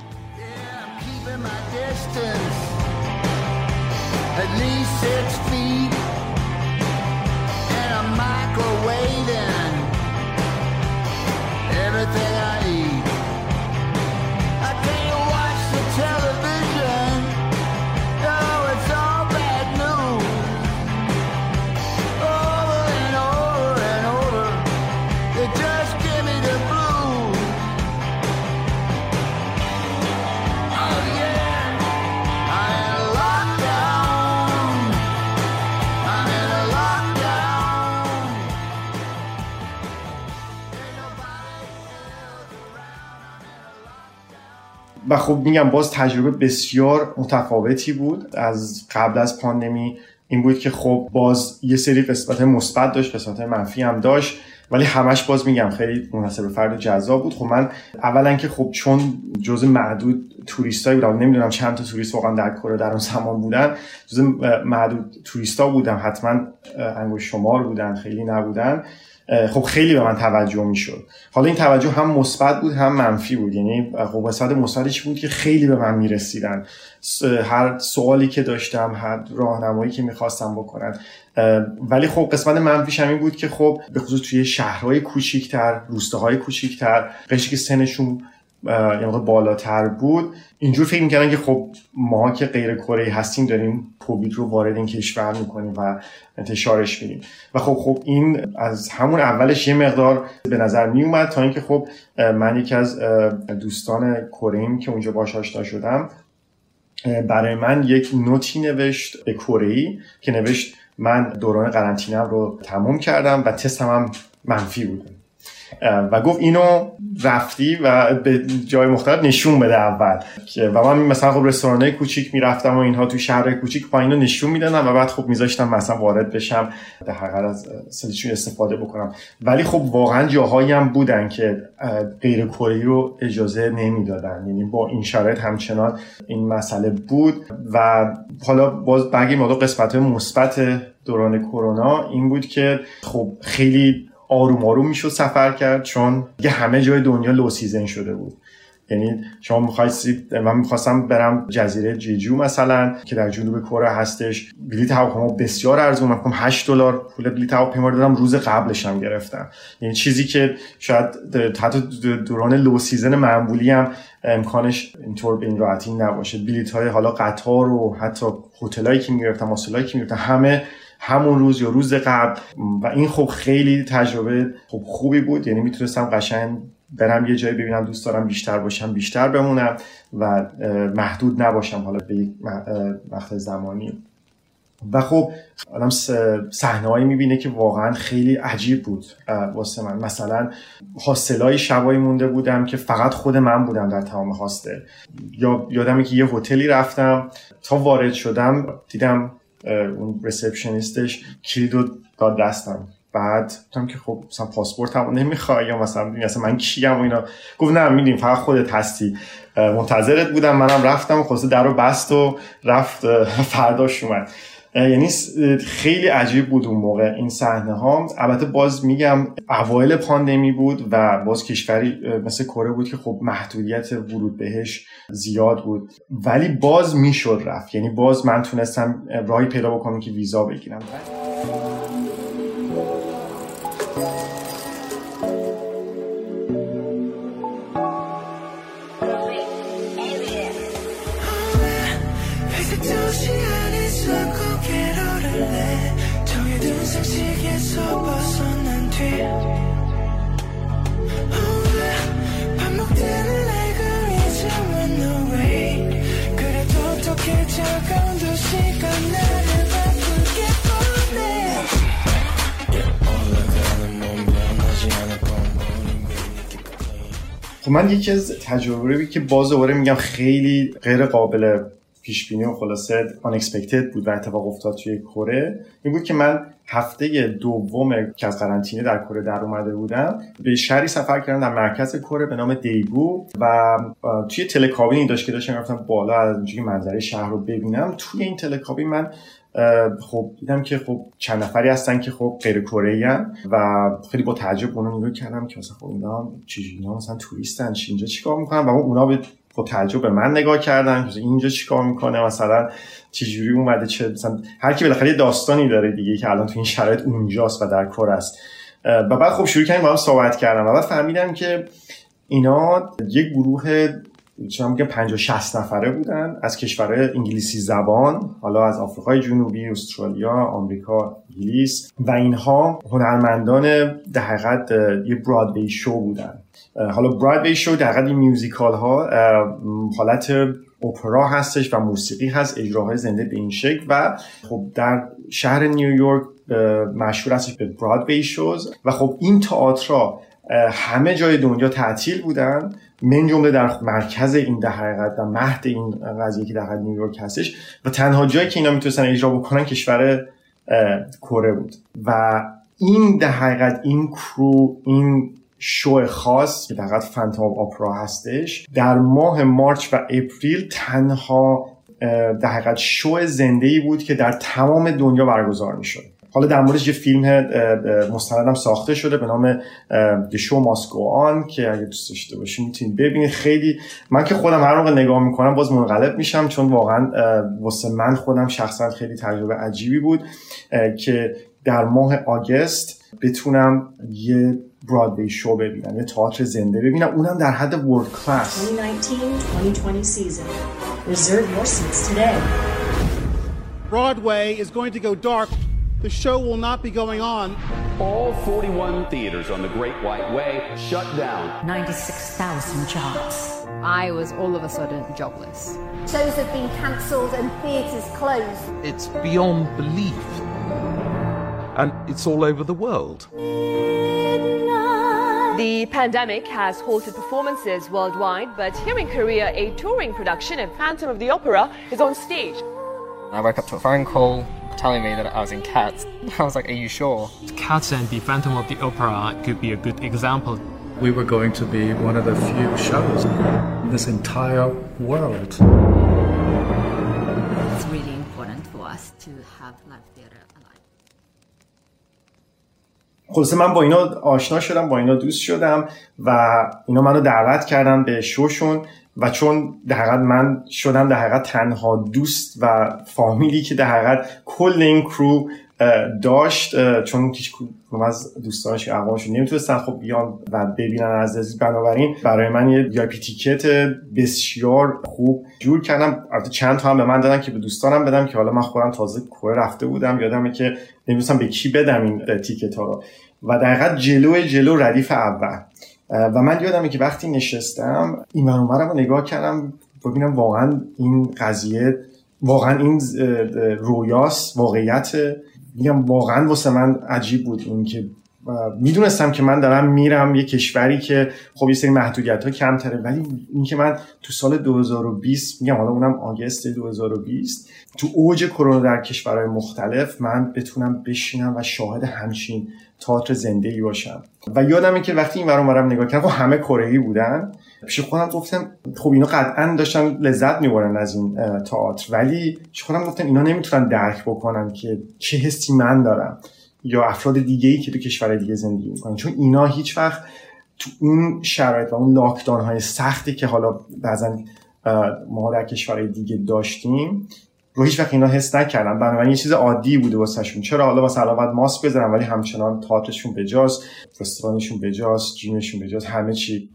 و خب میگم باز تجربه بسیار متفاوتی بود از قبل از پاندمی. این بود که خب باز یه سری قسمت مثبت داشت، قسمت منفی هم داشت، ولی همش باز میگم خیلی مناسب فرد جذاب بود. خب من اولا که خب چون جزء معدود توریستایی بودم، نمیدونم چند تا توریست واقعا در کره در اون زمان بودن، جزء معدود توریستا بودم، حتما انگشت شمار بودن، خیلی نبودن. خب خیلی به من توجه میشد. حالا این توجه هم مثبت بود هم منفی بود. یعنی خب قسمت مثبتش بود که خیلی به من میرسیدن، هر سوالی که داشتم، هر راهنمایی که میخواستم بکنن. ولی خب قسمت منفیش هم این بود که خب به خصوص توی شهرهای کوچیک‌تر، روستاهای کوچیک‌تر، قشری که سنشون یعنی بالاتر بود، اینجور فکر می‌کردن که خب ما که غیر کره‌ای هستیم داریم کووید رو وارد این کشور می‌کنیم و انتشارش می‌دیم. و خب خب این از همون اولش یه مقدار به نظر میومد، تا اینکه خب من یکی از دوستان کره‌ایم که اونجا باهاش آشنا شدم برای من یک نوتی نوشت به کره‌ای که نوشت من دوران قرنطینه‌ام رو تموم کردم و تستم هم منفی بود. و گفت اینو رفتی و به جای مختلف نشون بده اول و من مثلا خب رستوران‌های کوچیک میرفتم و اینها تو شهرهای کوچیک پایینو نشون میدادم و بعد خب میذاشتم مثلا وارد بشم در حقیقت از سلیشون استفاده بکنم. ولی خب واقعا جاهایی هم بودن که غیر کره‌ای رو اجازه نمیدادن، یعنی با این شرایط همچنان این مسئله بود. و حالا باز بگیم موضوع قسمت‌های مثبت دوران کرونا این بود که خب خیلی آروم آروم میشد سفر کرد، چون دیگه همه جای دنیا لو سیزن شده بود. یعنی شما می‌خواستید، من می‌خواستم برم جزیره جیجو مثلا که در جنوب کره هستش، بلیط هواپیما بسیار ارزون، من هشت دلار پول بلیط هواپیما دادم، روز قبلش هم گرفتم. یعنی چیزی که شاید حتی دوران لو سیزن معمولی هم امکانش اینطور به این راحتی نباشه. بلیط‌های حالا قطار و حتی هتلایی که می‌گرفتم، هتلایی که می‌گرفتم همه همون روز یا روز قبل و این خب خیلی تجربه خب خوبی بود. یعنی میتونستم قشنگ برم یه جایی ببینم، دوست دارم بیشتر باشم بیشتر بمونم و محدود نباشم حالا به یک وقت زمانی. و خب آدم صحنه‌هایی میبینه که واقعا خیلی عجیب بود واسه من. مثلا هاستلای شبایی مونده بودم که فقط خود من بودم در تمام هاستل. یا یادمه که یه هتلی رفتم، تا وارد شدم دیدم اون ریسپشنیستش کلیدو داد دستم، بعد گفتم که خب مثلا پاسپورتمو نمیخوای یا مثلا مثلا من کیم و اینا. گفت نه میدیم فقط خودت هستی. منتظرت بودم، منم رفتم و خلاص درو بست و رفت. فرداش اومد. یعنی خیلی عجیب بود اون موقع این صحنه ها. البته باز میگم اوایل پاندمی بود و باز کشوری مثل کره بود که خب محدودیت ورود بهش زیاد بود، ولی باز میشد رفت. یعنی باز من تونستم راهی پیدا بکنم که ویزا بگیرم. خب من یکی از تجربه‌ای که باز دوباره میگم خیلی غیر قابل پیش بینی و خلاصه unexpected بود و اتفاق افتاد توی کره، این بود که من هفته دوم که از قرنطینه در کره در اومده بودم به شهری سفر کردم در مرکز کره به نام دیگو و توی تلکابینی داشت که داشتم رفتم بالا از اونجوری منظره شهر رو ببینم. توی این تلکابین من خب دیدم که خب چند نفری هستن که خب غیر کره‌ای ان و خیلی با تعجب اونو نگاه کردم که مثلا خب اینا چیزی اینا مثلا توریستن، اینجا چیکار میکنن؟ و اونا به با تعجب به من نگاه کردن که اینجا چیکار میکنه، مثلا چجوری اومده، چه مثلا هر کی بالاخره داستانی داره دیگه که الان تو این شرایط اونجاست و در کره است. و بعد خب شروع کردیم با هم صحبت کردم و بعد فهمیدم که اینا یک گروه چون میگه پنجاه شصت نفره بودن از کشورهای انگلیسی زبان، حالا از آفریقای جنوبی، استرالیا، آمریکا، انگلیس و اینها هنرمندان در حقیقت یه برادوی شو بودن. حالا برادوی شو در حقیقت میوزیکال ها حالت اپرا هستش و موسیقی هست، اجراهای زنده به این شکل و خب در شهر نیویورک مشهور هستش به برادوی شوز و خب این تئاترها همه جای دنیا تعطیل بودن، من جمله در مرکز این در حقیقت در مهد این قضیه که در حقیقت نیویورک هستش و تنها جایی که اینا میتونستن اجرا بکنن کشور کره بود و این در حقیقت این کرو این شو خاص که در حقیقت فانتوم اپرا هستش در ماه مارچ و اپریل تنها در حقیقت شو زنده‌ای بود که در تمام دنیا برگزار میشد. حالا در موردش یه فیلم مستندم ساخته شده به نام The Show Must Go On که اگه دوست داشته باشید میتونید ببینید. خیلی من که خودم هر موقع نگاه میکنم باز منقلب میشم چون واقعا واسه من خودم شخصا خیلی تجربه عجیبی بود که در ماه آگست بتونم یه برادوی شو ببینم، یه تئاتر زنده ببینم، اونم در حد ورلد کلاس. twenty nineteen twenty twenty season. Reserve your seats today. Broadway is going to go dark. The show will not be going on. All forty-one theaters on the Great White Way shut down. ninety-six thousand jobs. I was all of a sudden jobless. Shows have been cancelled and theatres closed. It's beyond belief. And it's all over the world. The pandemic has halted performances worldwide, but here in Korea, a touring production of Phantom of the Opera is on stage. I woke up to a phone call telling me that I was in Cats. I was like, are you sure? Cats and the Phantom of the Opera could be a good example. We were going to be one of the few shows in this entire world. It's really important for us to have live theater alive. خلاصه من با اینا آشنا شدم، با اینا دوست شدم و اینا منو دعوت کردن به شوشون و چون در حقیقت من شدم در حقیقت تنها دوست و فامیلی که در حقیقت کل این کرو داشت، چون هیچ کدوم از دوستانش اقوامشون نمیتونستن خب بیان و ببینن از عزیز، بنابراین برای من یه وی آی پی تیکت بسیار خوب جور کردم. البته چند تا هم به من دادن که به دوستانم بدم که حالا من خودم تازه کره رفته بودم، یادمه که نمی‌دونستم به کی بدم این تیکت ها رو و در حقیقت جلو جلو ردیف اول و من یادمه که وقتی نشستم این اونورم رو نگاه کردم ببینم واقعا این قضیه واقعا این رویاست، واقعیت. میگم واقعا واسه من عجیب بود این که میدونستم که من دارم میرم یه کشوری که خب یه سری محدودیت‌ها کمتره، ولی این که من تو سال دو هزار و بیست میگم حالا اونم آگوست دو هزار و بیست تو اوج کرونا در کشورهای مختلف من بتونم بشینم و شاهد همچین تئاتر زنده‌ای باشم. و یادمه که وقتی این ورام ورم نگاه کردم خب همه کره‌ای بودن، پیش خودم گفتم خب اینا قطعاً داشتن لذت می‌برن از این تئاتر، ولی پیش خودم گفتم اینا نمیتونن درک بکنن که چه حسی من دارم یا افراد دیگه‌ای که تو کشورهای دیگه زندگی می‌کنن، چون اینا هیچ وقت تو اون شرایط و اون لاکداون‌های سختی که حالا بعضن ما در کشورهای دیگه داشتیم رو هیچ وقت اینا حس نکردن. بنابراین یه چیز عادی بوده واسهشون. چرا حالا مثلا بعد ماسک بزنن ولی همچنان تئاترشون بجاست، رستورانشون بجاست، جیمشون بجاست، همه چی.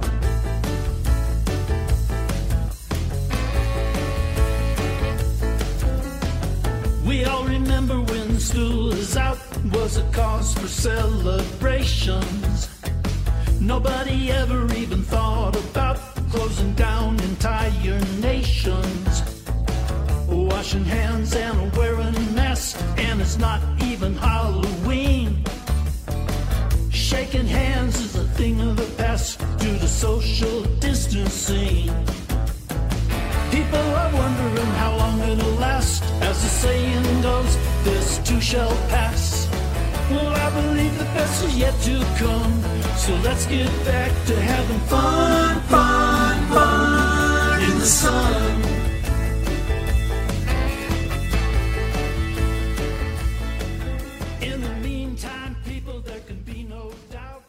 We all remember when school is out was a cause for celebrations. Nobody ever even thought about closing down entire nations. Washing hands and wearing masks, and it's not even Halloween. Shaking hands is a thing of the past due to social distancing. People are wondering how long it'll last. As the saying goes, this too shall pass. Well, I believe the best is yet to come. So let's get back to having fun, fun, fun in the sun. In the meantime, people, there can be no doubt.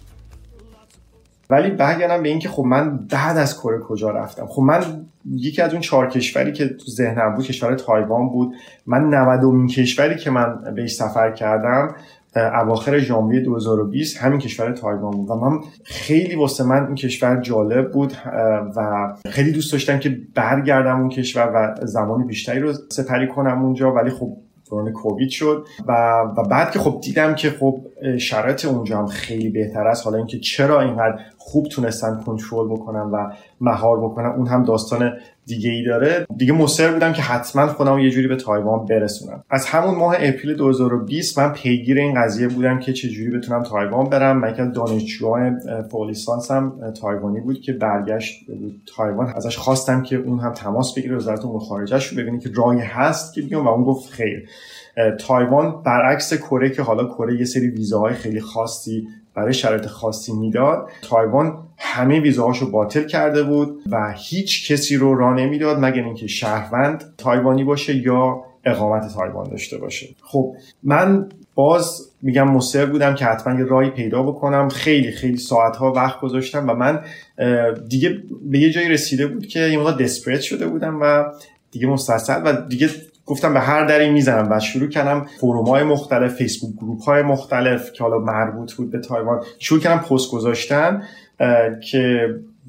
ولی برگردم به این که خب من بعد از کره کجا رفتم. خب من یکی از اون چهار کشوری که تو ذهنم بود کشور تایوان بود. من نودمین کشوری که من بهش سفر کردم اواخر ژانویه دو هزار و بیست همین کشور تایوان بود و من خیلی واسه من این کشور جالب بود و خیلی دوست داشتم که برگردم اون کشور و زمان بیشتری رو سپری کنم اونجا، ولی خب دوران کووید شد و و بعد که خب دیدم که خب شرایط اونجا هم خیلی بهتر است. حالا اینکه چرا اینقدر خوب تونستن کنترل بکنن و مهار بکنن اون هم داستان دیگه ای داره. دیگه مصر بودم که حتما خودم یه جوری به تایوان برسونم. از همون ماه اپریل دو هزار و بیست من پیگیر این قضیه بودم که چه جوری بتونم تایوان برم. من که دانشجوهای فوق لیسانسم تایوانی بود که برگشت بود تایوان، ازش خواستم که اون هم تماس بگیره وزارت امور خارجه رو ببینه که راهی هست که بیام و اون گفت خیر. تایوان برعکس کره که حالا کره یه سری ویزاهای خیلی خاصی برای شرایط خاصی میداد، تایوان همه ویزاهاشو باطل کرده بود و هیچ کسی رو راه نمیداد مگر اینکه شهروند تایوانی باشه یا اقامت تایوان داشته باشه. خب من باز میگم مصر بودم که حتما یه راهی پیدا بکنم. خیلی خیلی ساعتها وقت گذاشتم و من دیگه به یه جایی رسیده بود که یه مقدار دسپریت شده بودم و دیگه مستصل و دیگه گفتم به هر دری میزنم و شروع کردم فروم‌های مختلف، فیسبوک گروپ‌های مختلف که حالا مربوط بود به تایوان، شروع کردم پست گذاشتن که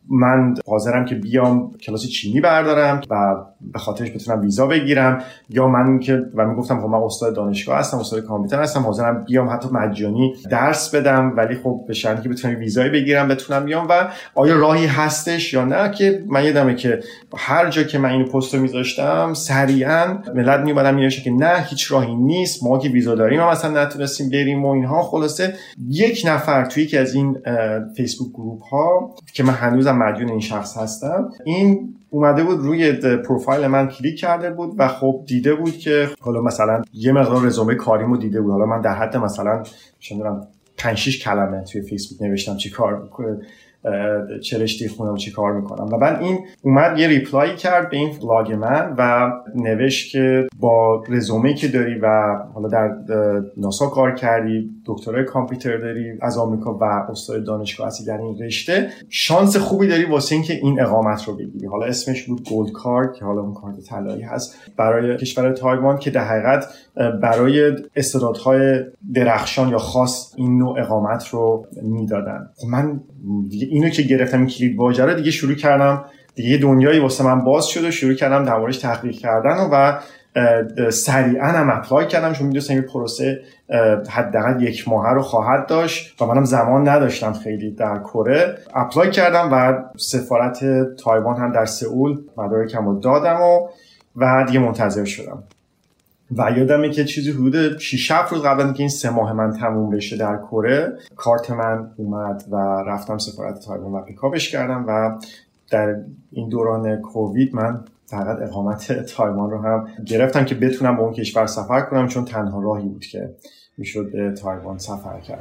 من حاضرم که بیام کلاس چینی بردارم و به خاطرش بتونم ویزا بگیرم، یا من که و میگفتم خب من استاد دانشگاه هستم، استاد کامپیوتر هستم، حاضرم بیام حتی مجانی درس بدم، ولی خب به شرطی که بتونم ویزای بگیرم بتونم بیام. و آیا راهی هستش یا نه؟ که من یادمه که هر جا که من این پست رو میذاشتم سریعا ملت میومدن مینوشتن که نه هیچ راهی نیست، ما که ویزا داریم ما مثلا نتونستیم بریم و اینها. خلاصه یک نفر توی یکی از این فیسبوک گروپ ها که من هنوزم مدیون این شخص هستم، این اومده بود روی پروفایل من کلیک کرده بود و خب دیده بود که حالا مثلا یه مقدار رزومه کاریمو دیده بود. حالا من در حد مثلا چندم پنج شش کلمه توی فیسبوک نوشتم چی کار چه رشته خونم چی کار میکنم، و بعد این اومد یه ریپلای کرد به این ولاگ من و نوشت که با رزومه‌ای که داری و حالا در ناسا کار کردی، دکترای کامپیوتر داری از آمریکا و استاد دانشگاه هستی در این رشته، شانس خوبی داری واسه اینکه این اقامت رو بگیری. حالا اسمش بود گولد کارت که حالا اون کارت طلایی هست برای کشور تایوان که در حقیقت برای استعدادهای درخشان یا خاص این نوع اقامت رو میدادن. من دیگه اینو که گرفتم این کلید واژه رو دیگه شروع کردم، دیگه یه دنیایی واسه من باز شد و شروع کردم در موردش تحقیق کردن و سریعا هم اپلای کردم، چون میدونستم این پروسه حداقل یک ماه رو خواهد داشت و منم زمان نداشتم خیلی در کره. اپلای کردم و سفارت تایوان هم در سئول مدارکم رو دادم و و دیگه منتظر شدم. و یادمه که چیزی حدود شش هفت روز قبل اینکه این سه ماه من تموم بشه در کره، کارت من اومد و رفتم سفارت تایوان و پیکاپش کردم و در این دوران کووید من فقط اقامت تایوان رو هم گرفتم که بتونم به اون کشور سفر کنم، چون تنها راهی بود که میشد به تایوان سفر کرد.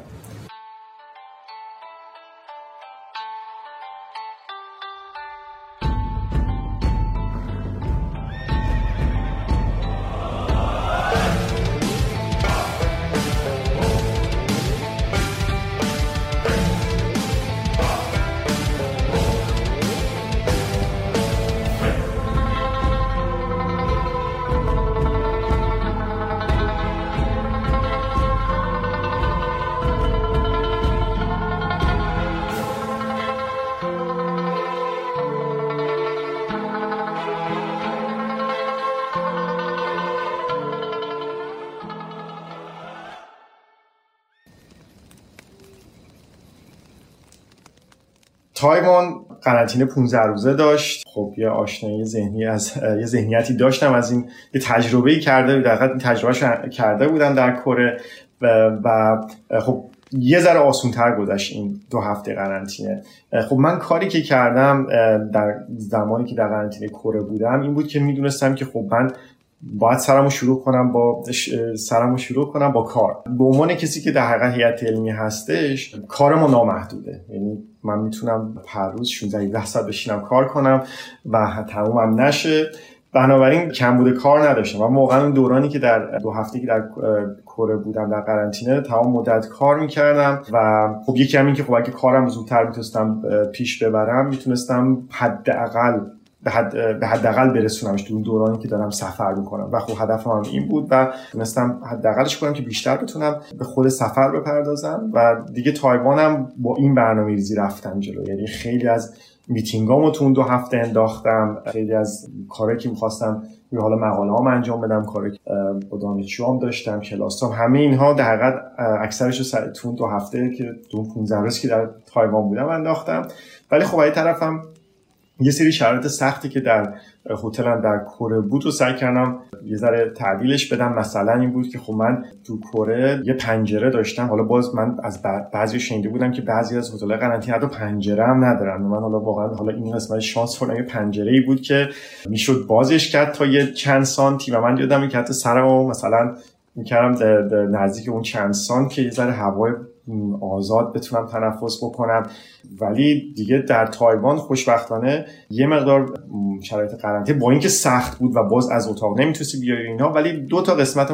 تایوان قرنطینه پانزده روزه داشت. خب یه آشنایی ذهنی از یه ذهنیتی داشتم از این، یه تجربه‌ای کرده در حقیقت این تجربهش کرده بودم در کره و, و خب یه ذره آسان‌تر گذشت این دو هفته قرنطینه. خب من کاری که کردم در زمانی که در قرنطینه کره بودم این بود که میدونستم که خب من باید سرمو شروع کنم با سرمو شروع کنم با کار. به عنوان کسی که در حقیقت هیئت علمی هستش، کارم نامحدوده، یعنی من میتونم هر روز شانزده هجده ساعت بشینم کار کنم و تمومم نشه. بنابراین کمبود کار نداشتم و واقعا اون دورانی که در دو هفته که در کره بودم در قرنطینه تمام مدت کار میکردم و خب یکی همین که خب اگه کارم زودتر میتونستم پیش ببرم، میتونستم حداقل به حد به حداقل برسونمش تو اون دورانی که دارم سفر میکنم و خب هدفم هم این بود و تونستم حداقلش کنم که بیشتر بتونم به خود سفر بپردازم. و دیگه تایوانم با این برنامه‌ریزی رفتم جلو، یعنی خیلی از میتینگامو تو اون دو هفته انداختم، خیلی از کارهایی که می‌خواستم یا حالا مقاله‌ام انجام بدم، کاری که با دانشجوام داشتم، کلاسام، همه اینها در حقیقت اکثرش رو تو اون دو هفته که تو پانزده روز که در تایوان بودم انداختم. ولی خب از طرفم یه سری شرایط سختی که در هتلم در کره بود رو سعی کردم یه ذره تعدیلش بدم. مثلا این بود که خب من تو کره یه پنجره داشتم، حالا باز من از بعضی شنیده بودم که بعضی از هتل‌های قرنطینه حتی پنجره هم ندارن. من حالا واقعا حالا این قسمت شانس خوردم، یه پنجره‌ای بود که میشد بازش کرد تا یه چند سانتی و من یادم که حتی سرمو مثلا می‌کردم نزدیک اون چند سانت که یه ذره هوای آزاد بتونم تنفس بکنم. ولی دیگه در تایوان خوشبختانه یه مقدار شرایط قرنطینه با اینکه سخت بود و باز از اتاق نمیتونستی بیای اینا، ولی دو تا قسمت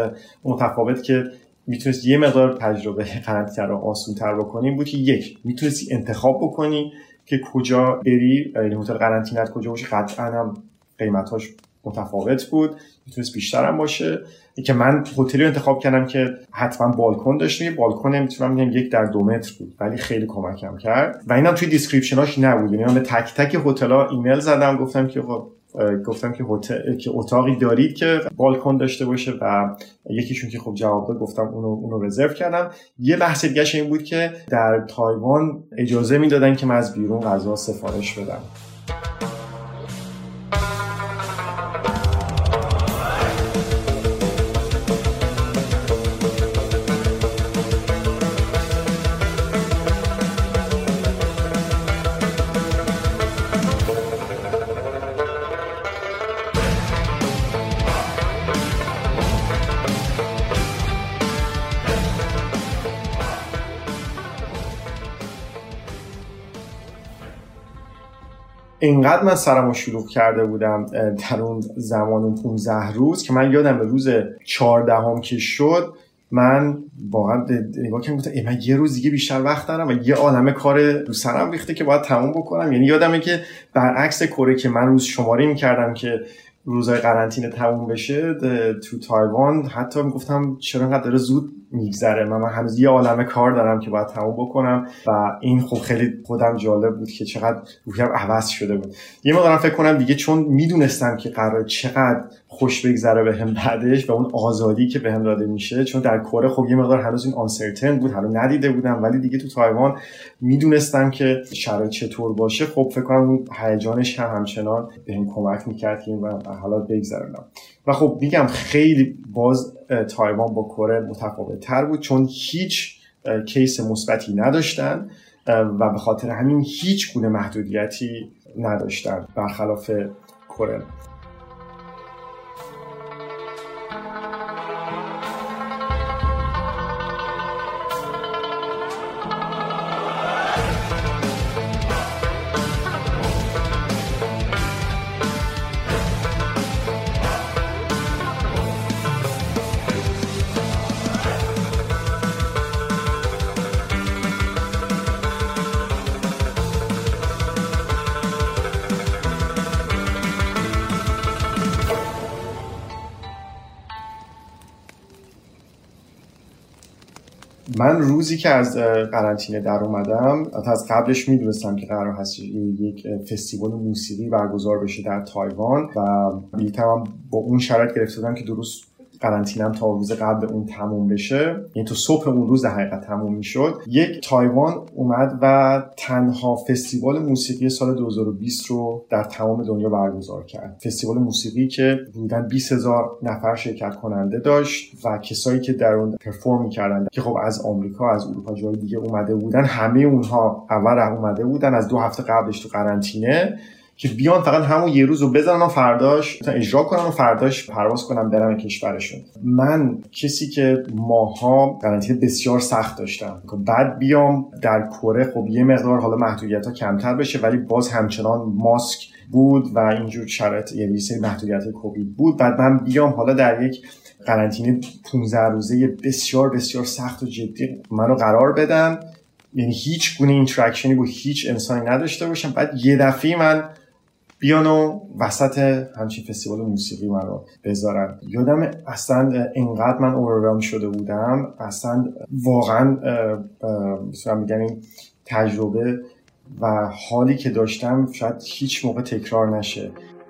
متفاوت که میتونستی یه مقدار تجربه قرنطینه رو آسان‌تر بکنی بود که یک، میتونستی انتخاب بکنی که کجا بری، یعنی هتل قرنطینه کجا باشه. قطعاً هم قیمتاش متفاوت بود، میتونست بیشتر هم باشه. که من هتلی رو انتخاب کردم که حتما بالکن داشته، بالکن میتونم بگم یک در دو متر بود، ولی خیلی کمکم کرد و اینم توی دیسکریپشناش نبود. یعنی من به تک تک هتل‌ها ایمیل زدم، گفتم که گفتم که هتل که اتاقی دارید که بالکن داشته باشه و یکیشون که خب جواب داد گفتم اونو اونو رزرو کردم. یه بحث دیگه این بود که در تایوان اجازه میدادن که من از بیرون غذا سفارش بدم. اینقدر من سرمو شلوغ کرده بودم در اون زمان اون پانزده روز که من یادم به روز چهاردهم که شد من واقعا نگاه کردم گفتم من یه روز دیگه بیشتر وقت دارم و یه عالمه کار رو سرم ریخته که باید تموم بکنم. یعنی یادمه که برعکس کره که من روز شماری می‌کردم که روزهای قرنطینه تموم بشه، تو تایوان حتی میگفتم چرا اینقدر داره زود میگذره، من, من هنوز یه عالمه کار دارم که باید تموم بکنم و این خب خیلی خودم جالب بود که چقدر روحیم عوض شده بود. یه مقدارم فکر کنم دیگه چون میدونستم که قرار چقدر خوش بگذره بهم بعدش و اون آزادی که بهم داده میشه، چون در کره خب یه مقدار هنوز این آنسرتن بود، هنوز ندیده بودم، ولی دیگه تو تایوان میدونستم که شرایط چطور باشه. خب فکر کنم اون هیجانش هم همچنان بهم کمک میکرد که و حالا بگذرونم. و خب میگم خیلی باز تایوان با کره متفاوت تر بود چون هیچ کیس مثبتی نداشتن و به خاطر همین هیچ گونه محدودیتی نداشتن برخلاف کره. من روزی که از قرنطینه در اومدم، از قبلش میدونستم که قرار هست یک فستیوال موسیقی برگزار بشه در تایوان و بلیطم با اون شرط گرفته بودم که درست قرنطینه‌ام تا روز قبل اون تموم بشه، یعنی تو صبح اون روز در حقیقت تموم میشد. یک تایوان اومد و تنها فستیوال موسیقی سال دو هزار و بیست رو در تمام دنیا برگزار کرد. فستیوال موسیقی که حدوداً بیست هزار نفر شرکت کننده داشت و کسایی که در اون پرفورم می‌کردن که خب از آمریکا، از اروپا، جای دیگه اومده بودن، همه اونها اول اومده بودن از دو هفته قبلش تو قرنطینه که بیان فقط همون یه روز رو بزنن و فرداش اجرا کنن و فرداش پرواز کنن برن کشورشون. من کسی که ماها قرنطینه بسیار سخت داشتم که بعد بیام در کره خب یه مقدار حالا محدودیت‌ها کمتر بشه ولی باز همچنان ماسک بود و اینجور شرایط، یه سری محدودیت کووید بود. بعد من بیام حالا در یک قرنطینه پانزده روزه بسیار بسیار سخت و جدی منو قرار بدن، یعنی هیچ گونه اینتراکشنی با هیچ انسانی نداشته باشم. بعد یه دفعه من بیانو وسط همچین فستیوال موسیقی من رو بذارن. یادم اصلا اینقدر من اورورام شده بودم، اصلا واقعا بسیار میگم این تجربه و حالی که داشتم شاید هیچ موقع تکرار نشه.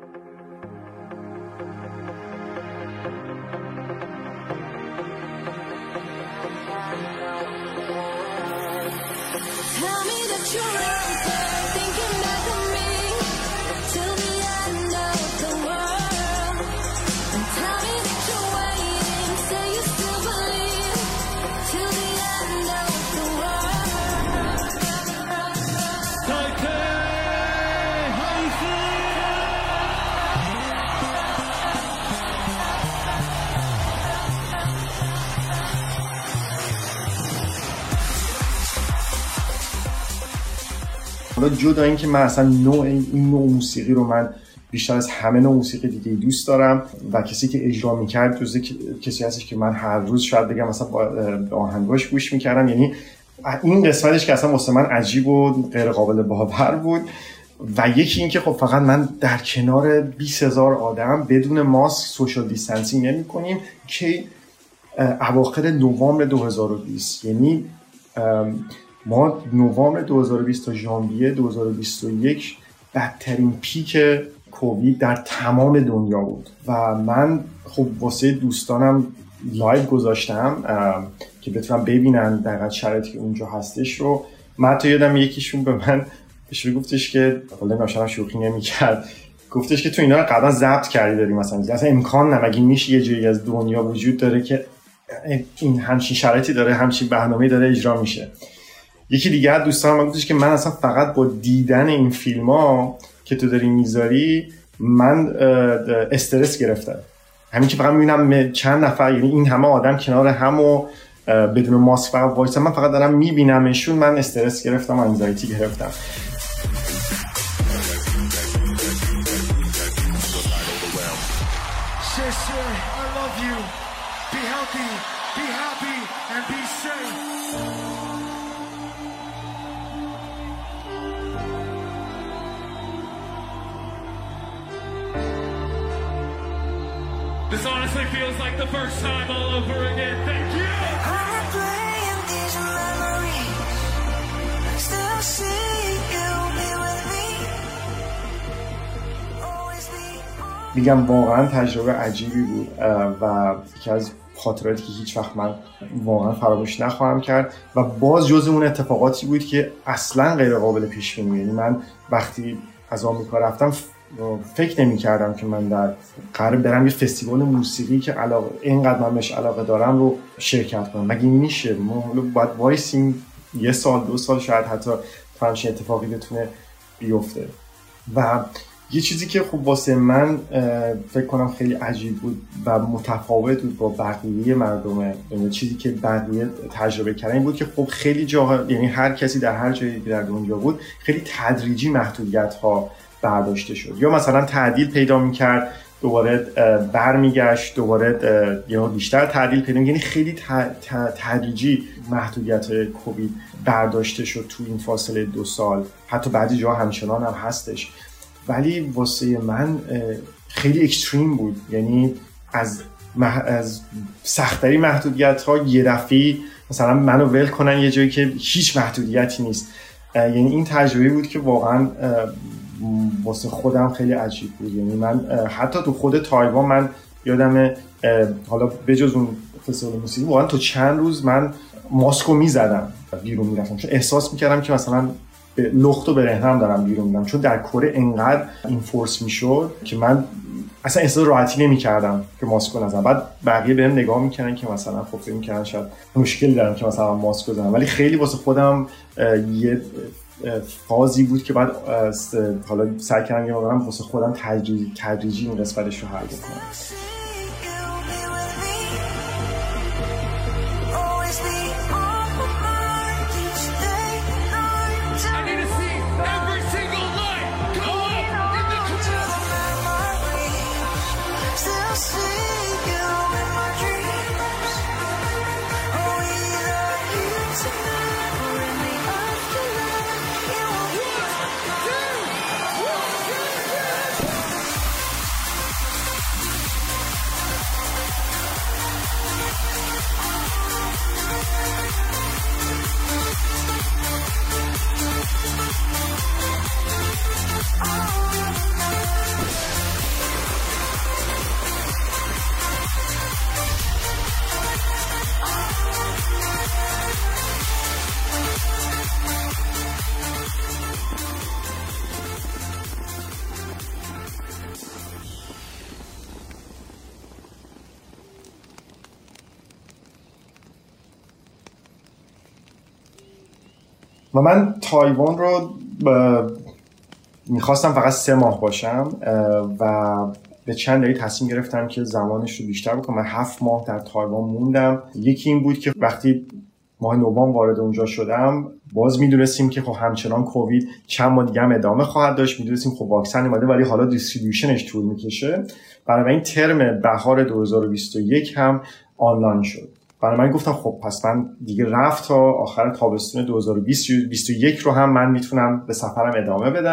حالا جدا این که من اصلا نوع این نوع موسیقی رو من بیشتر از همه نوع موسیقی دیگه دوست دارم و کسی که اجرا میکرد جزء کسی هستش که من هر روز شاید بگم مثلا با آهنگاش گوش میکردم. یعنی این قسمتش که اصلا واسه من عجیب و غیر قابل باور بود و یکی این که خب فقط من در کنار بیست هزار آدم بدون ماسک سوشال دیستنسینگ نمی کنیم که اواخر نوامبر دو هزار و بیست، یعنی ما نوامبر دو هزار و بیست تا ژانویه دو هزار و بیست و یک بدترین پیک کووید در تمام دنیا بود و من خب واسه دوستانم لایو گذاشتم که بتونم ببینن دقیقاً شرایطی که اونجا هستش رو. من حتی یادم یکیشون به من بهش گفتش که حالا ناشرم شوخی نمی‌کرد، گفتش که تو اینا رو قبلا ضبط کردی داری، مثلا اصلا امکان نه، مگه میشه یه جایی از دنیا وجود داره که این همچین شرایطی داره، همچین برنامه‌ای داره اجرا میشه. یکی دیگه از دوستانم من گفتش که من اصلا فقط با دیدن این فیلم‌ها که تو داری میذاری من استرس گرفتم، همین که فقط میبینم چند نفر، یعنی این همه آدم کنار هم و بدون ماسک فقط وایسن، من فقط دارم میبینمشون، من استرس گرفتم و انزایتی گرفتم. This honestly feels like the first time all over again. Thank you. I'm replaying these memories. Still see you be with me. Always be. میگم واقعا تجربه عجیبی بود و یکی از خاطراتی که هیچ وقت من واقعا فراموش نخواهم کرد و باز جزء اون اتفاقاتی بود که اصلا غیر قابل پیش بینی. یعنی من وقتی از آمریکا رفتم فکر نمی کردم که من در قرار برم یه فستیوال موسیقی که علاقه اینقدر من بهش علاقه دارم رو شرکت کنم. مگه میشه؟ ما باید وایسیم یه سال دو سال شاید حتی تا همچین اتفاقی بتونه بیفته. و یه چیزی که خب واسه من فکر کنم خیلی عجیب بود و متفاوت بود با بقیه مردم، یعنی چیزی که بقیه تجربه کردن این بود که خب خیلی جاها، یعنی هر کسی در هر جایی در دنیا بود خیلی تدریجی محدودیت‌ها برداشته شد، یا مثلا تعدیل پیدا میکرد دوباره برمیگشت دوباره یا بیشتر تعدیل پیدا میکرد، یعنی خیلی تدریجی محدودیت کووید برداشته شد تو این فاصله دو سال. حتی بعضی جاها همچنان هم هستش، ولی واسه من خیلی اکستریم بود. یعنی از مح... از سخت‌ترین محدودیت‌ها یه دفعه مثلا منو ول کنن یه جایی که هیچ محدودیتی نیست. یعنی این تجربه بود که واقعا واسه خودم خیلی عجیب بود. یعنی من حتی تو خود تایوان من یادم، حالا بجز اون فستیوال موسیقی، واقعا تو چند روز من ماسکو میزدم بیرون میرفتم، چون احساس میکردم که مثلا لخت و برهنم دارم بیرون میرم، چون در کره انقدر این فورس میشد که من اصلا احساس راحتی نمیکردم که ماسکو نزنم. بعد بقیه بهم نگاه میکنن که مثلا خب فکر میکنن شاید مشکلی دارم که مثلا ماسکو بزنم، ولی خیلی واسه خودم یه فازی بود که بعد حالا سعی کردم یه موقعم واسه خودم تدریجی تدریجی این قسمتش رو حل کنم. و من تایوان رو میخواستم فقط سه ماه باشم و به چند دلیل تصمیم گرفتم که زمانش رو بیشتر بکنم. من هفت ماه در تایوان موندم. یکی این بود که وقتی ماه نوامبر وارد اونجا شدم باز میدونستیم که خب همچنان کووید چند ماه دیگه هم ادامه خواهد داشت، میدونستیم خب واکسن اومده ولی حالا دیستریبیوشنش طول میکشه. برای این ترم بهار دو هزار و بیست و یک هم آنلاین شد. برای من گفتم خب پس من دیگه رفت تا آخر تابستون دو هزار و بیست و یک رو هم من میتونم به سفرم ادامه بدم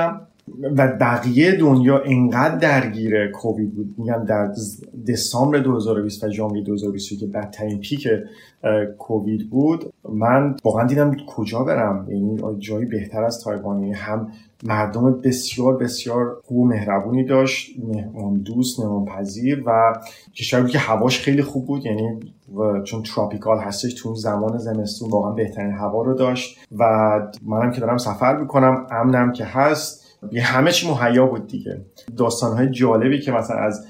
و بقیه دنیا انقدر درگیر کووید بود. میگم در دسامبر دو هزار و بیست و ژانویه دو هزار و بیست که بدترین پیک کووید بود، من واقعا دیدم کجا برم، یعنی جایی بهتر از تایوان. هم مردم بسیار بسیار خوب و مهربونی داشت، مهمان دوست، مهمان پذیر و کشوری که هواش خیلی خوب بود، یعنی و چون تروپیکال هستش تو زمان زمستون واقعا بهترین هوا رو داشت و منم که دارم سفر میکنم امنم که هست، یه همه چی مهیا بود دیگه. داستانهای جالبی که مثلا از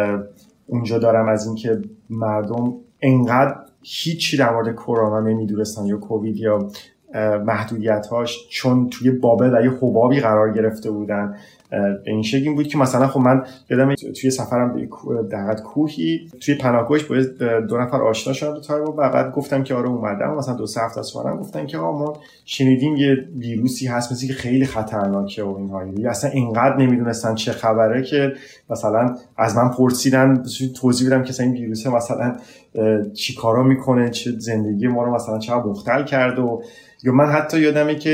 اونجا دارم از این که مردم انقدر هیچی در مورد کرونا نمیدونستن یا کووید یا محدودیت‌هاش، چون توی بابل و یه حبابی قرار گرفته بودن. به این شکل این بود که مثلا خب من یادم توی سفرم به دقت کوهی توی پناهگاهش با دو نفر آشنا شدم تو تایوان و بعد گفتم که آره اومدم، مثلا دو سه هفته است اومدم، گفتن که آقا ما شنیدیم یه ویروسی هست مثلا که خیلی خطرناکه و اینها، اصلا اینقدر نمیدونستن چه خبره که مثلا از من پرسیدن توضیح بدم که این ویروس مثلا چی کارا میکنه، چه زندگی ما رو مثلا چقدر مختل کرد. و یا من حتی یادمه که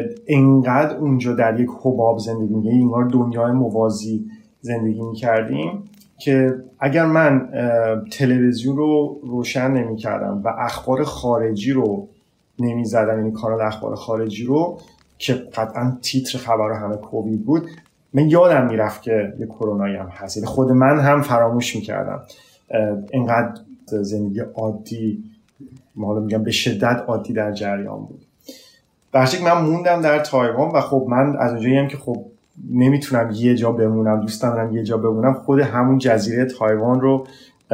انقدر اونجا در یک حباب زندگی می‌کردیم، انگار دنیای موازی زندگی می‌کردیم که اگر من تلویزیون رو روشن نمی‌کردم و اخبار خارجی رو نمی‌زدم، یعنی کانال اخبار خارجی رو که قطعاً تیتر خبر همه کووید بود، من یادم میرفت که یه کرونایی هم هست، یعنی خود من هم فراموش می‌کردم. انقدر زندگی عادی، ما حالا میگم به شدت عادی در جریان بود. برشک من موندم در تایوان و خب من از اونجایی هم که خب نمیتونم یه جا بمونم، دوست دارم یه جا بمونم، خود همون جزیره تایوان رو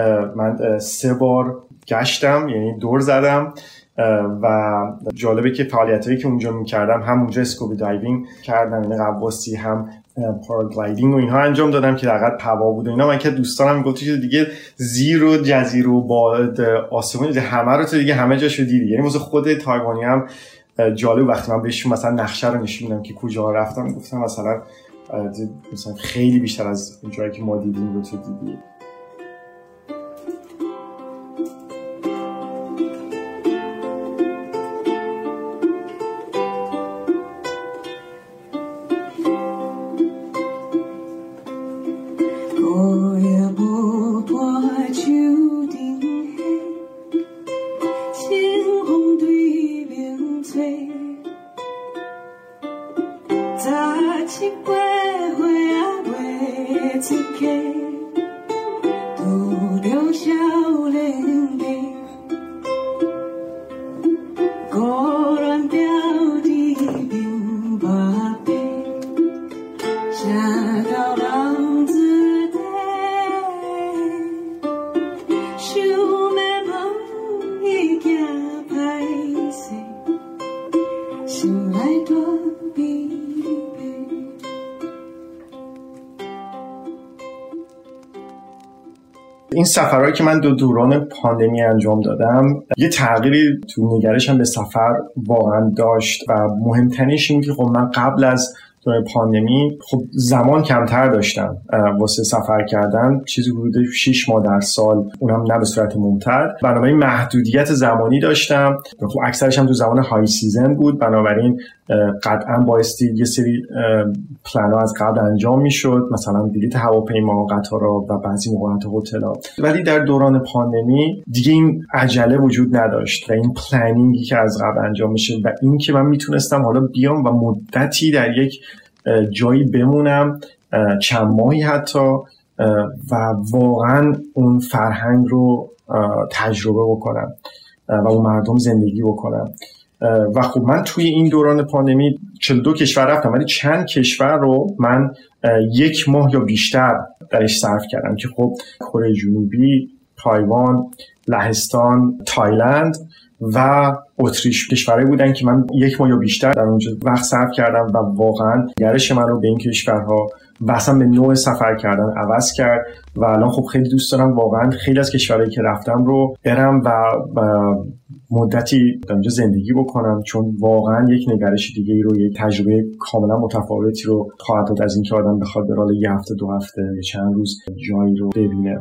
من سه بار گشتم، یعنی دور زدم و جالبه که فعالیتایی که اونجا میکردم هم اونجا اسکوبی دایوینگ کردم، یعنی غواصی، هم پاراگلایدینگ و اینها انجام دادم که در حد هوا بود و اینا. من که دوستانم میگفت که دیگه زیر و جزیره و باد آسمون همه رو تو دیگه همه جاشو دیدی، یعنی واسه خود تایوانی هم جالب. وقتی من بهشون مثلا نقشه رو نشون میدم که کجا رفتم، گفتم مثلا مثلا خیلی بیشتر از اون جایی که ما دیدیم رو تو دیدی. این سفرهایی که من دو دوران پاندمی انجام دادم یه تغییری تو نگرشم به سفر واقعا داشت و مهمترینش این که خب من قبل از دوران پاندمی خب زمان کمتر داشتم واسه سفر کردن، چیزی حدود شش ماه در سال، اونم نه به صورت ممتد، بنابراین محدودیت زمانی داشتم. خب اکثرش هم تو زمان های سیزن بود، بنابراین قطعا بایستی یه سری پلن‌ها از قبل انجام میشد، مثلا بلیط هواپیما، قطارها و بعضی موقعات هتل‌ها. ولی در دوران پاندمی دیگه این عجله وجود نداشت و این پلنینگی که از قبل انجام میشه و این که من میتونستم حالا بیام و مدتی در یک جایی بمونم، چند ماهی حتی، و واقعا اون فرهنگ رو تجربه بکنم و اون مردم زندگی بکنم. و خب من توی این دوران پاندمی چهل و دو کشور رفتم، ولی چند کشور رو من یک ماه یا بیشتر درش صرف کردم که خب کره جنوبی، تایوان، لهستان، تایلند و اتریش کشورهایی بودن که من یک ماه یا بیشتر در اونجا وقت صرف کردم و واقعا گرش من رو به این کشورها و اصلا به نوع سفر کردن عوض کرد و الان خب خیلی دوست دارم واقعا خیلی از کشورهایی که رفتم رو برم و, و مدتی اونجا زندگی بکنم، چون واقعا یک نگرش دیگه ای رو، یک تجربه کاملا متفاوتی رو خواهد داد از اینکه آدم بخواد بره یه هفته دو هفته یا چند روز جایی رو ببینه.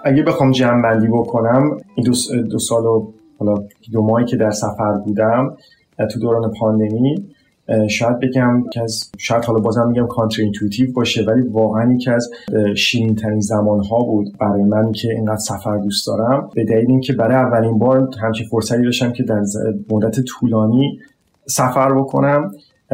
اگه بخوام جمع‌بندی بکنم این دو, دو سال و حالا دو ماهی که در سفر بودم تو دوران پاندمی، شاید بگم که از شاید حالا بازم میگم کانتر اینتویتیو باشه، ولی واقعا یکی از شیرین ترین زمان ها بود برای من که اینقدر سفر دوست دارم، به دلیل اینکه برای اولین بار همچین فرصتی داشتم که در مدت طولانی سفر بکنم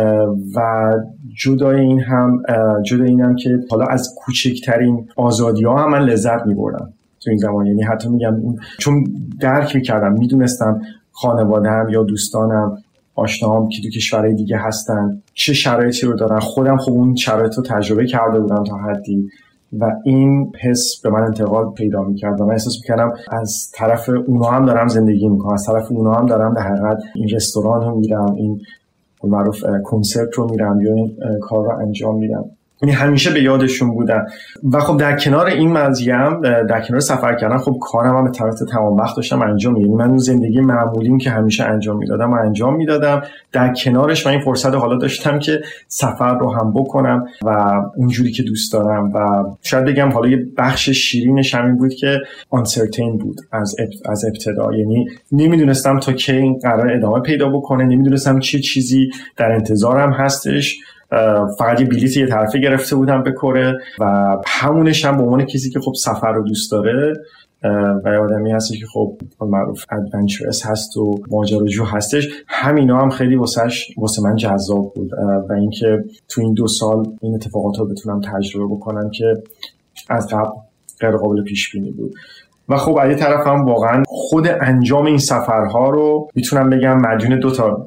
و جدای این هم جدای این هم که حالا از کوچکترین آزادی ها هم من لذت میبردم تو این زمان. یعنی حتی میگم چون درک میکردم، میدونستم خانواده‌ام یا دوستانم آشناهام که تو کشورهای دیگه هستن چه شرایطی رو دارن، خودم خب اون شرایط رو تجربه کرده بودم تا حدی و این حس به من انتقال پیدا میکرد و من احساس میکردم از طرف اونا هم دارم زندگی میکنم، از طرف اونا هم دارم در حقیقت این رستوران رو میرم، این معروف کنسرت رو میرم یا این کار رو انجام میدم. یعنی همیشه به یادشون بودم. و خب در کنار این مزیه هم در کنار سفر کردن خب کارم هم به طرف تمام وقت داشتم انجام میدادم. یعنی من اون زندگی معمولیم که همیشه انجام میدادم و انجام میدادم، در کنارش من این فرصت حالا داشتم که سفر رو هم بکنم و اونجوری که دوست دارم. و شاید بگم حالا یه بخش شیرینش همین بود که uncertain بود از از ابتدا، یعنی نمیدونستم تا کی این قرار ادامه پیدا بکنه، نمیدونستم چه چیزی در انتظارم هستش. فقط یه بلیط یه طرفه گرفته بودم به کره و همونش هم به عنوان کسی که خب سفر رو دوست داره و یه آدمی هستش که خب معروف ادونچرس هست و ماجراجو هستش، همینا هم خیلی واسش واسه من جذاب بود و اینکه تو این دو سال این اتفاقات رو بتونم تجربه بکنم که از قبل غیر قابل پیش بینی بود. و خب از یه طرف هم واقعا خود انجام این سفرها رو میتونم بگم مدیون دو تا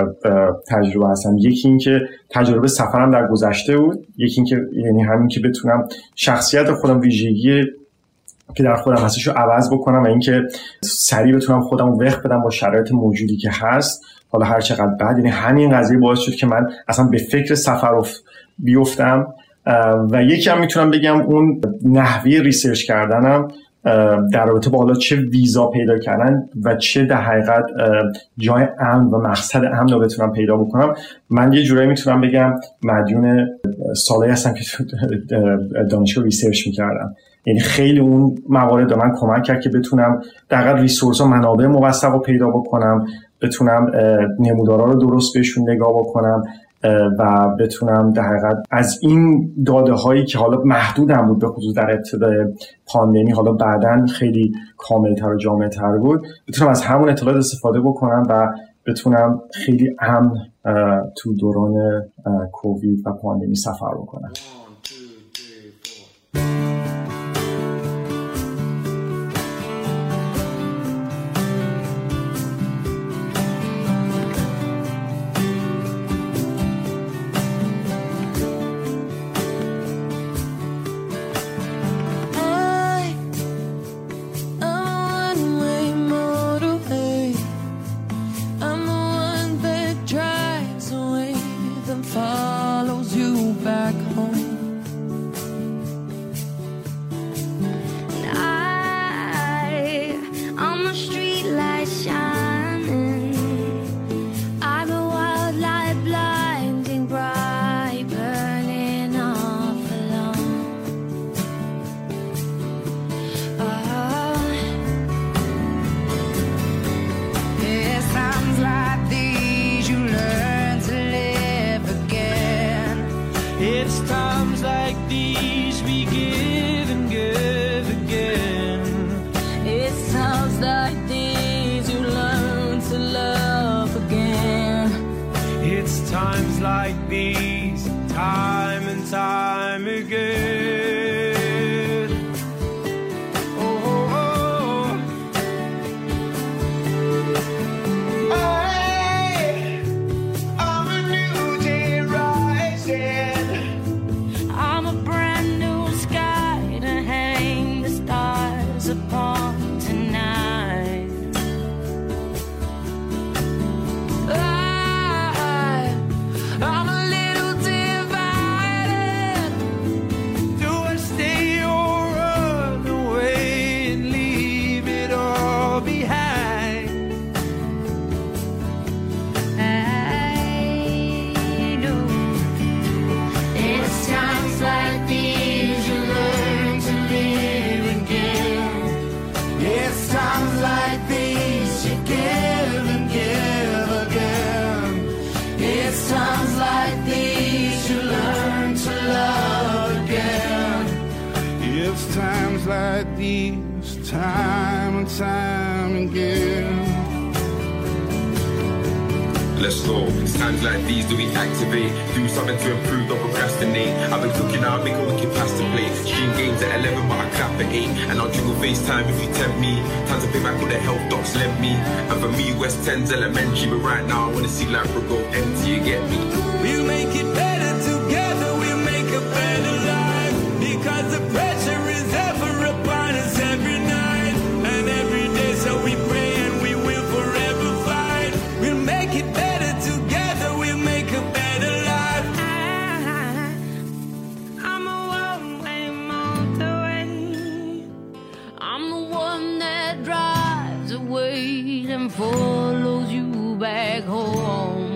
تجربه هستم. یکی این که تجربه سفرم در گذشته بود، یکی این که یعنی همین که بتونم شخصیت خودم، ویژگی که در خودم هستش رو عوض بکنم و اینکه سریع بتونم خودم رو وقت بدم با شرایط موجودی که هست، حالا هر چقدر بعد. یعنی همین قضیه باعث شد که من اصلا به فکر سفر بیفتم. و یکی هم میتونم بگم اون نحوه ریسرچ کردنم در رابطه با حالا چه ویزا پیدا کردن و چه در حقیقت جای امن و مقصد امن رو بتونم پیدا بکنم. من یه جورایی میتونم بگم مدیون سالایی هستم که دانشگاه ریسرچ میکردم. یعنی خیلی اون موارد به من کمک کرد که بتونم در حقیقت ریسورس و منابع موثق رو پیدا بکنم، بتونم نمودارا رو درست بهشون نگاه بکنم و بتونم در حقیقت از این داده هایی که حالا محدودم بود به خصوص در ابتدای پاندمی، حالا بعداً خیلی کاملتر و جامع‌تر بود، بتونم از همون اطلاعات استفاده بکنم و بتونم خیلی امن تو دوران کووید و پاندمی سفر بکنم. It's times like these we give and give again. It's times like these you learn to love again. It's times like these, time and time again. Oh, oh, oh. I, I'm a new day rising. I'm a brand new sky. times like these, time and time again. Let's go. It's times like these that we activate. Do something to improve, don't procrastinate. I've been cooking, I'll make a wicked pasta plate. Stream games at eleven, but I clap at eight. And I'll jiggle FaceTime if you tempt me. Time to pay back all the health docs lent me. And for me, West End's elementary. But right now, I wanna see Ladbroke go empty, you get me? We'll make it better together. We'll make a better life. Because the pressure is ever upon us every night. And every day, so we pray and we will forever fight. We'll make it better. And follows you back home.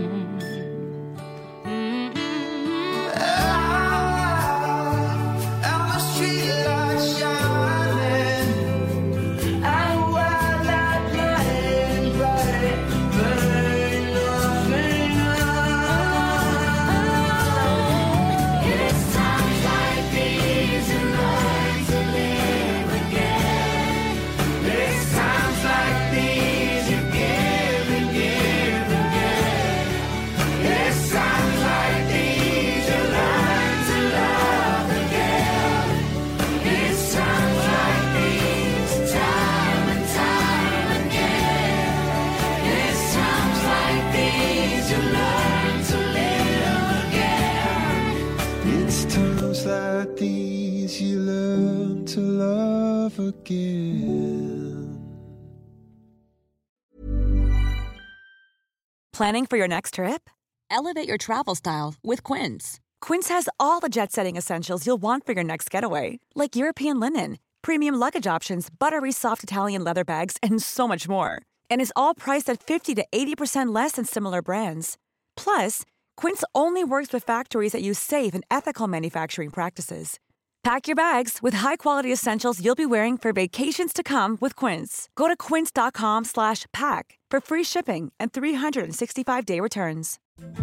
Planning for your next trip? Elevate your travel style with Quince. Quince has all the jet-setting essentials you'll want for your next getaway, like European linen, premium luggage options, buttery soft Italian leather bags, and so much more. And is all priced at fifty to eighty percent less than similar brands. Plus, Quince only works with factories that use safe and ethical manufacturing practices. Pack your bags with high-quality essentials you'll be wearing for vacations to come with Quince. Go to quince.com slash pack for free shipping and three sixty-five day returns.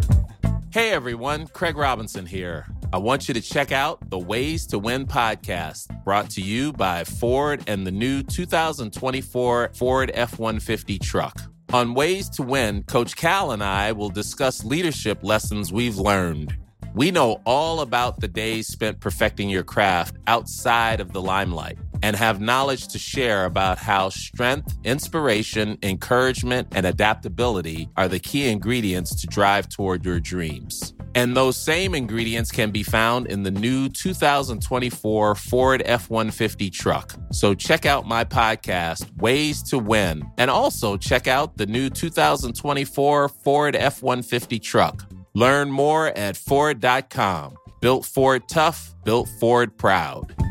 Hey everyone, Craig Robinson here. I want you to check out the Ways to Win podcast, brought to you by Ford and the new two thousand twenty-four Ford F one fifty truck. On Ways to Win, Coach Cal and I will discuss leadership lessons we've learned. We know all about the days spent perfecting your craft outside of the limelight and have knowledge to share about how strength, inspiration, encouragement, and adaptability are the key ingredients to drive toward your dreams. And those same ingredients can be found in the new two thousand twenty-four Ford F one fifty truck. So check out my podcast, Ways to Win, and also check out the new two thousand twenty-four Ford F one fifty truck. Learn more at Ford dot com. Built Ford tough, built Ford proud.